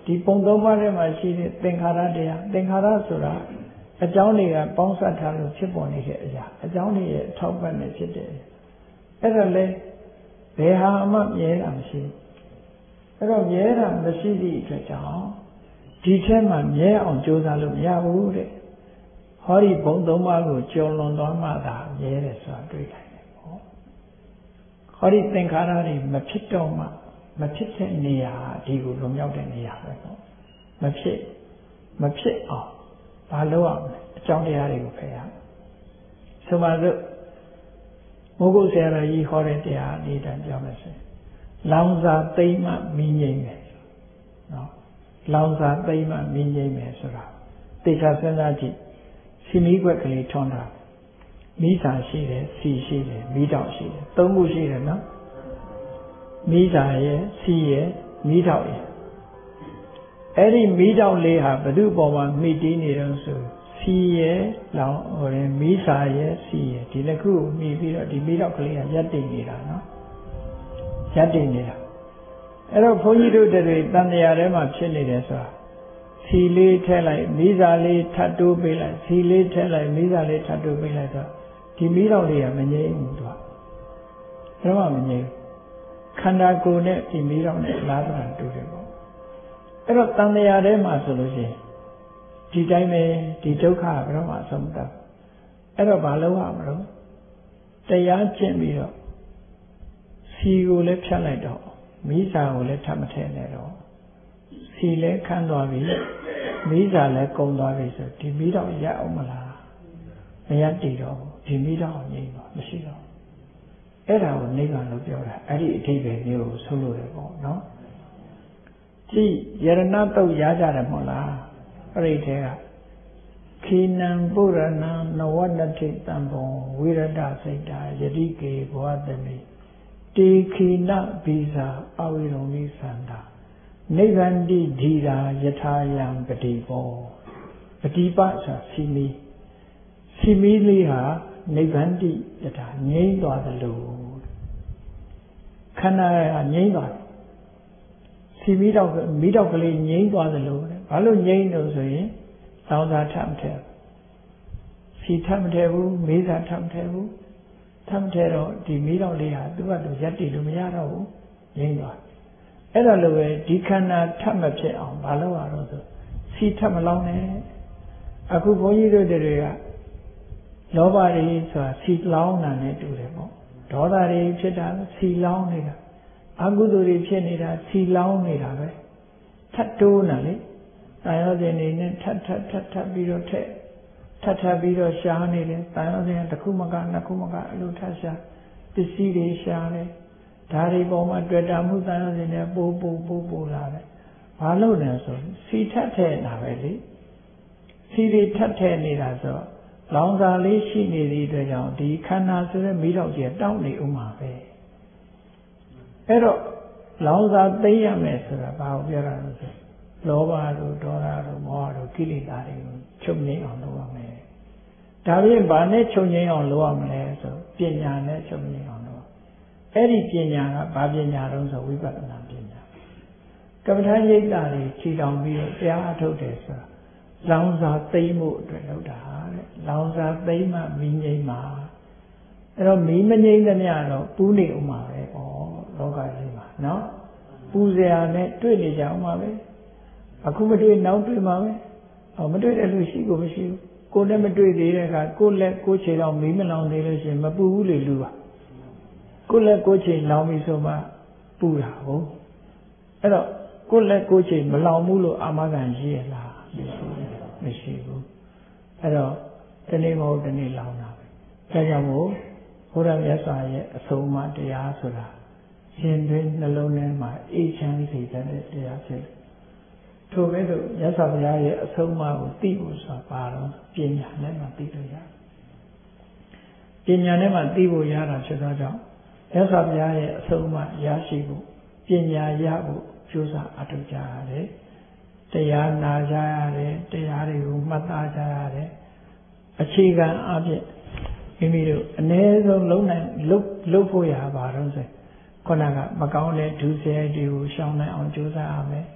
ဒီပုံသုံးပါးထဲမှာရှိတဲ့သင်္ခါရတရားသင်္ခါရဆိုတာအကြောင်းတွေကပေါင်းစပ်ထားလို့ဖြစ်ပေါ်နေတဲ့အရာအကြောင်းတွေရဲ့ထောက်ပံ့နေဖြစ်တဲ့အဲ့ဒါလဲဘယ်ဟာမှမြဲတာမရှိဘူးအဲ့တော့မြဲတာမရှိသည့်အတွက်ကြောင့်ဒီထဲမှာမြဲအောင်ကြိုးစားလို့မရဘူးတဲ့ဟောဒီဘုံသုံးပါးကိုကျော်လွန်သွားမှသာမြဲတယ်ဆိုတာတွေ့နိုင်တယ်ပေါ့ဟောဒီသင်္ခါရတွေမဖြစ်တော့မှမဖြစ်တဲ့နေရာဒီကိုလွန်မြောက်တဲ့နေရာပဲပေါ့မဖြစ်မဖြစ်အောင်ဘာလုပ်ရမလဲအကြောင်းတရားတွေကိုဖယ်ရဆိုပါစို့မိုးကုတ်ဆရာတော်ကြီးဟောတဲ့တရားအနည်းတန်းပြောမယ်ဆိုရင်လောင်စာသိမ့်မှမင်းငိမ့်မယ်နော်လောင်စာသိမ့်မှမင်းငိမ့်မယ်ဆိုတာတေချာစဉ်းစားကြည့်စီမီးွက်ကလေးထွန်းတာမီးစာရှိတယ်စီရှိတယ်မီးတောက်ရှိတယ်သုံးခုရှိတယ်နော်မီးစာရဲ့စီရဲ့မီးတောက်ရဲ့အဲ့ဒီမီးတောက်လေးဟာဘယ်သူ့ပေါ်မှာမိတီးနေတော့ဆိုစီရဲ့လောင်ဟိုရင်မီးစာရဲ့စီရဲ့ဒီနှစ်ခုကိုမိပြီးတော့ဒီမီးတောက်ကလေးကရပ်တည်နေတာနော်ရပ်တည်နေတာအဲ့တော့ဘုန်းကြီးတို့တွေတန်တရားထဲမှာဖြစ်နေတယ်ဆိုတာစီလေးထည့်လိုက်မီးစာလေးထပ်တိုးပေးလိုက်စီလေးထည့်လိုက်မီးစာလေးထပ်တိုးပေးလိုက်တော့ဒီမီးတောက်လေးကမငြိမ်းဘူးသူကဘယ်တော့မှမငြိမ်းခန္ဓာကိုယ်နဲ့ဒီမီးတောက်နဲ့လားတာတူတယ်ပေါ့အဲ့တော့တန်တရားထဲမှာဆိုလို့ရှိရင်ဒီတိုင်းပဲဒီဒုက္ခကဘယ်တော့မှအဆုံးမတတ်အဲ့တော့ဘာလုပ်ရမလို့တရားကျင့်ပြီးတော့စီကိုလည်းဖြတ်လိုက်တော့မိစ္ဆာကိုလည်းထပ်မထည့်နဲ့တော့စီလည်းခန်းသွားပြီမိစ္ဆာလည်းကုံသွားပြီဆိုဒီမိတော့ရအောင်မလားမရတည်တော့ဒီမိတော့ငြိမ်းတော့မရှိတော့အဲ့ဒါကိုနိဗ္ဗာန်လို့ပြောတာအဲ့ဒီအဓိပ္ပာယ်မျိုးကိုဆိုလို့ရပေါ့နော်ကြည့်ယရဏတုတ်ရကြတယ်မဟုတ်လားအဲ့ဒီထဲကခိနံပုရဏံနဝနတိတံဘုံဝိရဒစိတ်တာယတိကေဘောသမိတေခိနဘိဇာအဝိရုံမိသန္တာနိဗ္ဗန္တိဓိရာယထာယံပတိဘောပတိပဆိုစီမီစီမီလေးဟာနိဗ္ဗန္တိယထာငြိမ့်သွားသလိုခန္ဓာကငြိမ့်သွားစီမီတော့မိတော့ကလေးငြိမ့်သွားသလိုတဲ့ဘာလို့ငြိမ့်လို့ဆိုရင်လောင်စာထပ်မထည့်စီထပ်မထည့်ဘူးမေးစာထပ်မထည့်ဘူးထပ်မထည့်တော့ဒီမိတော့လေးဟာသူ့ဘက်သူရက်တည်လို့မရတော့ဘူးငြိမ့်သွားအဲ့ဒါလိုပဲဒီခန္ဓာထပ်မဖြစ်အောင်မလုပ်ရတော့ဆိုစီထပ်မလောင်းနဲ့အခုဘုန်းကြီးတို့တွေကလောဘတွေဆိုတာစီလောင်းတာနဲ့တူတယ်ပေါ့ဒေါသတွေဖြစ်တာစီလောင်းနေတာအကုသိုလ်တွေဖြစ်နေတာစီလောင်းနေတာပဲထပ်တိုးနေလေတာယောဇဉ်နေနဲ့ထပ်ထပ်ထပ်ထပ်ပြီးတော့ထက်ထပ်ထပ်ပြီးတော့ရှားနေတယ်တာယောဇဉ်တစ်ခုမကနှစ်ခုမကအလိုထပ်ရှားပစ္စည်းတွေရှားတယ်ဒါတွေပေါ်မှာတွေ့တာမှုတာယောဇဉ်နဲ့ပိုးပိုးပိုးပိုးလာတယ်ဘာလို့လဲဆိုစီထပ်ထဲတာပဲလေစီတွေထပ်ထဲနေတာဆိုလောင်စာလေးရှိနေသည့်အတွက်ကြောင့်ဒီခန္ဓာဆိုတဲ့မိတော့ကြီးတောင်းနေဥမှာပဲအဲ့တော့လောင်စာသိရမယ်ဆိုတာဘာကိုပြောတာလဲဆိုလောဘတို့ဒေါသတို့မောဟတို့ကိလေသာတွေကိုချုပ်ငြိမ်းအောင်လုပ်ရမယ်ဒါပြင်ဘာနဲ့ချုပ်ငြိမ်းအောင်လုပ်ရမလဲဆိုပညာနဲ့ချုပ်ငြိမ်းအောင်လုပ်အဲ့ဒီပညာကဘာပညာတုံးဆိုဝိပဿနာပညာကမ္မထာရိပ်တာတွေခြေတောင်ပြီးတော့တရားအထုတ်တယ်ဆိုတာလောင်စာသိမ်းမှုအတွက်လုပ်တာတဲ့လောင်စာသိမ်းမှမီးငြိမ်းမှာအဲ့တော့မီးမငြိမ်းသမျှတော့ပူးနေဥမှာပဲဩလောကကြီးမှာနော်ပူစရာနဲ့တွေ့နေကြအောင်ပါပဲအခုမတွေ့နောက်တွေ့မှာပဲအော်မတွေ့တဲ့လူရှိကိုမရှိဘူးကိုယ်နဲ့မတွေ့သေးတဲ့အခါကိုယ်လက်ကိုယ်ခြေတော့မီးမလောင်သေးလို့ရှိရင်မပူဘူးလေလူပါကိုယ်လက်ကိုယ်ခြေလောင်ပြီဆိုမှပူတာဟုတ်အဲ့တော့ကိုယ်လက်ကိုယ်ခြေမလောင်ဘူးလို့အာမခံရှိရလားမရှိဘူးအဲ့တော့တနေ့မဟုတ်တနေ့လောင်တာပဲဒါကြောင့်မို့ဘုရားမြတ်စွာရဲ့အဆုံးအမတရားဆိုတာရှင်တွင်နှလုံးထဲမှာအေးချမ်းစေတဲ့တရားဖြစ်တယ်ထို့ကဲ့သို့မြတ်စွာဘုရားရဲ့အဆုံးအမကိုသိဖို့ဆိုတာပါတော့ပညာနဲ့မှသိလို့ရတယ်ပညာနဲ့မှသိဖို့ရတာဖြစ်သောကြောင့်မြတ်စွာဘုရားရဲ့အဆုံးအမရရှိဖို့ပညာရဖို့ကြိုးစားအထောက်ကြရတယ်တရားနာကြရတယ်တရားတွေကိုမှတ်သားကြရတယ်အခြေခံအဖြစ်မိမိတို့အ ਨੇ ဆုံးလုံးနိုင်လုပ်လုပ်ဖို့ရပါတော့ဆိုခုနကမကောင်းတဲ့ဒုစရိုက်တွေကိုရှောင်နိုင်အောင်ကြိုးစားရမယ်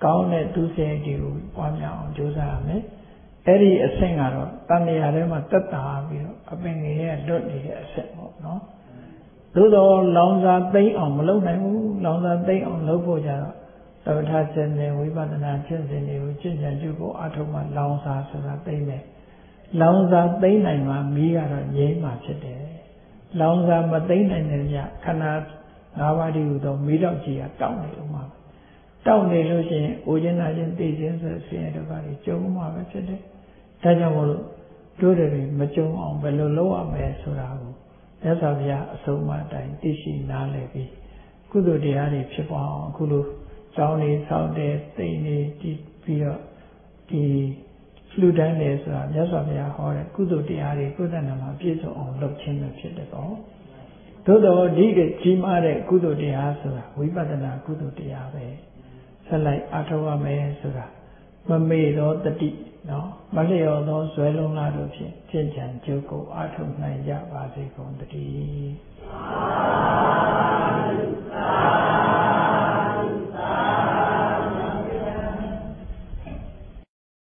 ကောင်းတဲ့သူစိတ်တွေကိုပွားများအောင်ကြိုးစားရမယ်အဲ့ဒီအဆင့်ကတော့တဏှာထဲမှာတက်တာပြီးတော့အပင်ငယ်ရဲ့လွတ်နေတဲ့အဆင့်ပေါ့နော်သို့တော့လောင်စာသိမ့်အောင်မလုပ်နိုင်ဘူးလောင်စာသိမ့်အောင်လုပ်ဖို့ကြတော့သမထကျင့်စဉ်ဝိပဿနာကျင့်စဉ်တွေကိုကျင့်ကြံကြိုးကိုအထုံးမှလောင်စာဆိုတာသိမ့်တယ်လောင်စာသိမ့်နိုင်မှမီးကတော့ငြိမ်းမှဖြစ်တယ်လောင်စာမသိမ့်နိုင်တဲ့ညခန္ဓာ၅ပါးတည်းဟူသောမီးတောက်ကြီးကတောက်နေလို့မှာတောက်နေလို့ရှိရင်အိုခြင်းနာခြင်းသိခြင်းဆိုဆင်းရဲဒုက္ခတွေကြုံမှာပဲဖြစ်တယ်ဒါကြောင့်မို့လို့တို့တွေမကြုံအောင်ဘယ်လိုလုပ်ရမလဲဆိုတာကိုမြတ်စွာဘုရားအဆုံးအမအတိုင်းသိရှိနားလည်ပြီးကုသိုလ်တရားတွေဖြစ်ပေါ်အောင်အခုလိုစောင်းနေဆောင်းတဲ့သိနေပြီးတော့ဒီလှူဒန်းတယ်ဆိုတာမြတ်စွာဘုရားဟောတဲ့ကုသိုလ်တရားတွေကိုယ်တဏ္ဍာမှာပြည့်စုံအောင်လုပ်ခြင်းပဲဖြစ်တယ်ပေါ့သို့တော်ဒီကကြီးမားတဲ့ကုသိုလ်တရားဆိုတာဝိပဿနာကုသိုလ်တရားပဲဆက်လိုက်အထောက်ရမယ်ဆိုတာမမေ့သောတတိနော်မလျော်သောဇွဲလုံးလားတို့ဖြင့်ကျင့်ကြံကြိုးကိုအထောက်နိုင်ကြပါစေကုန်တည်း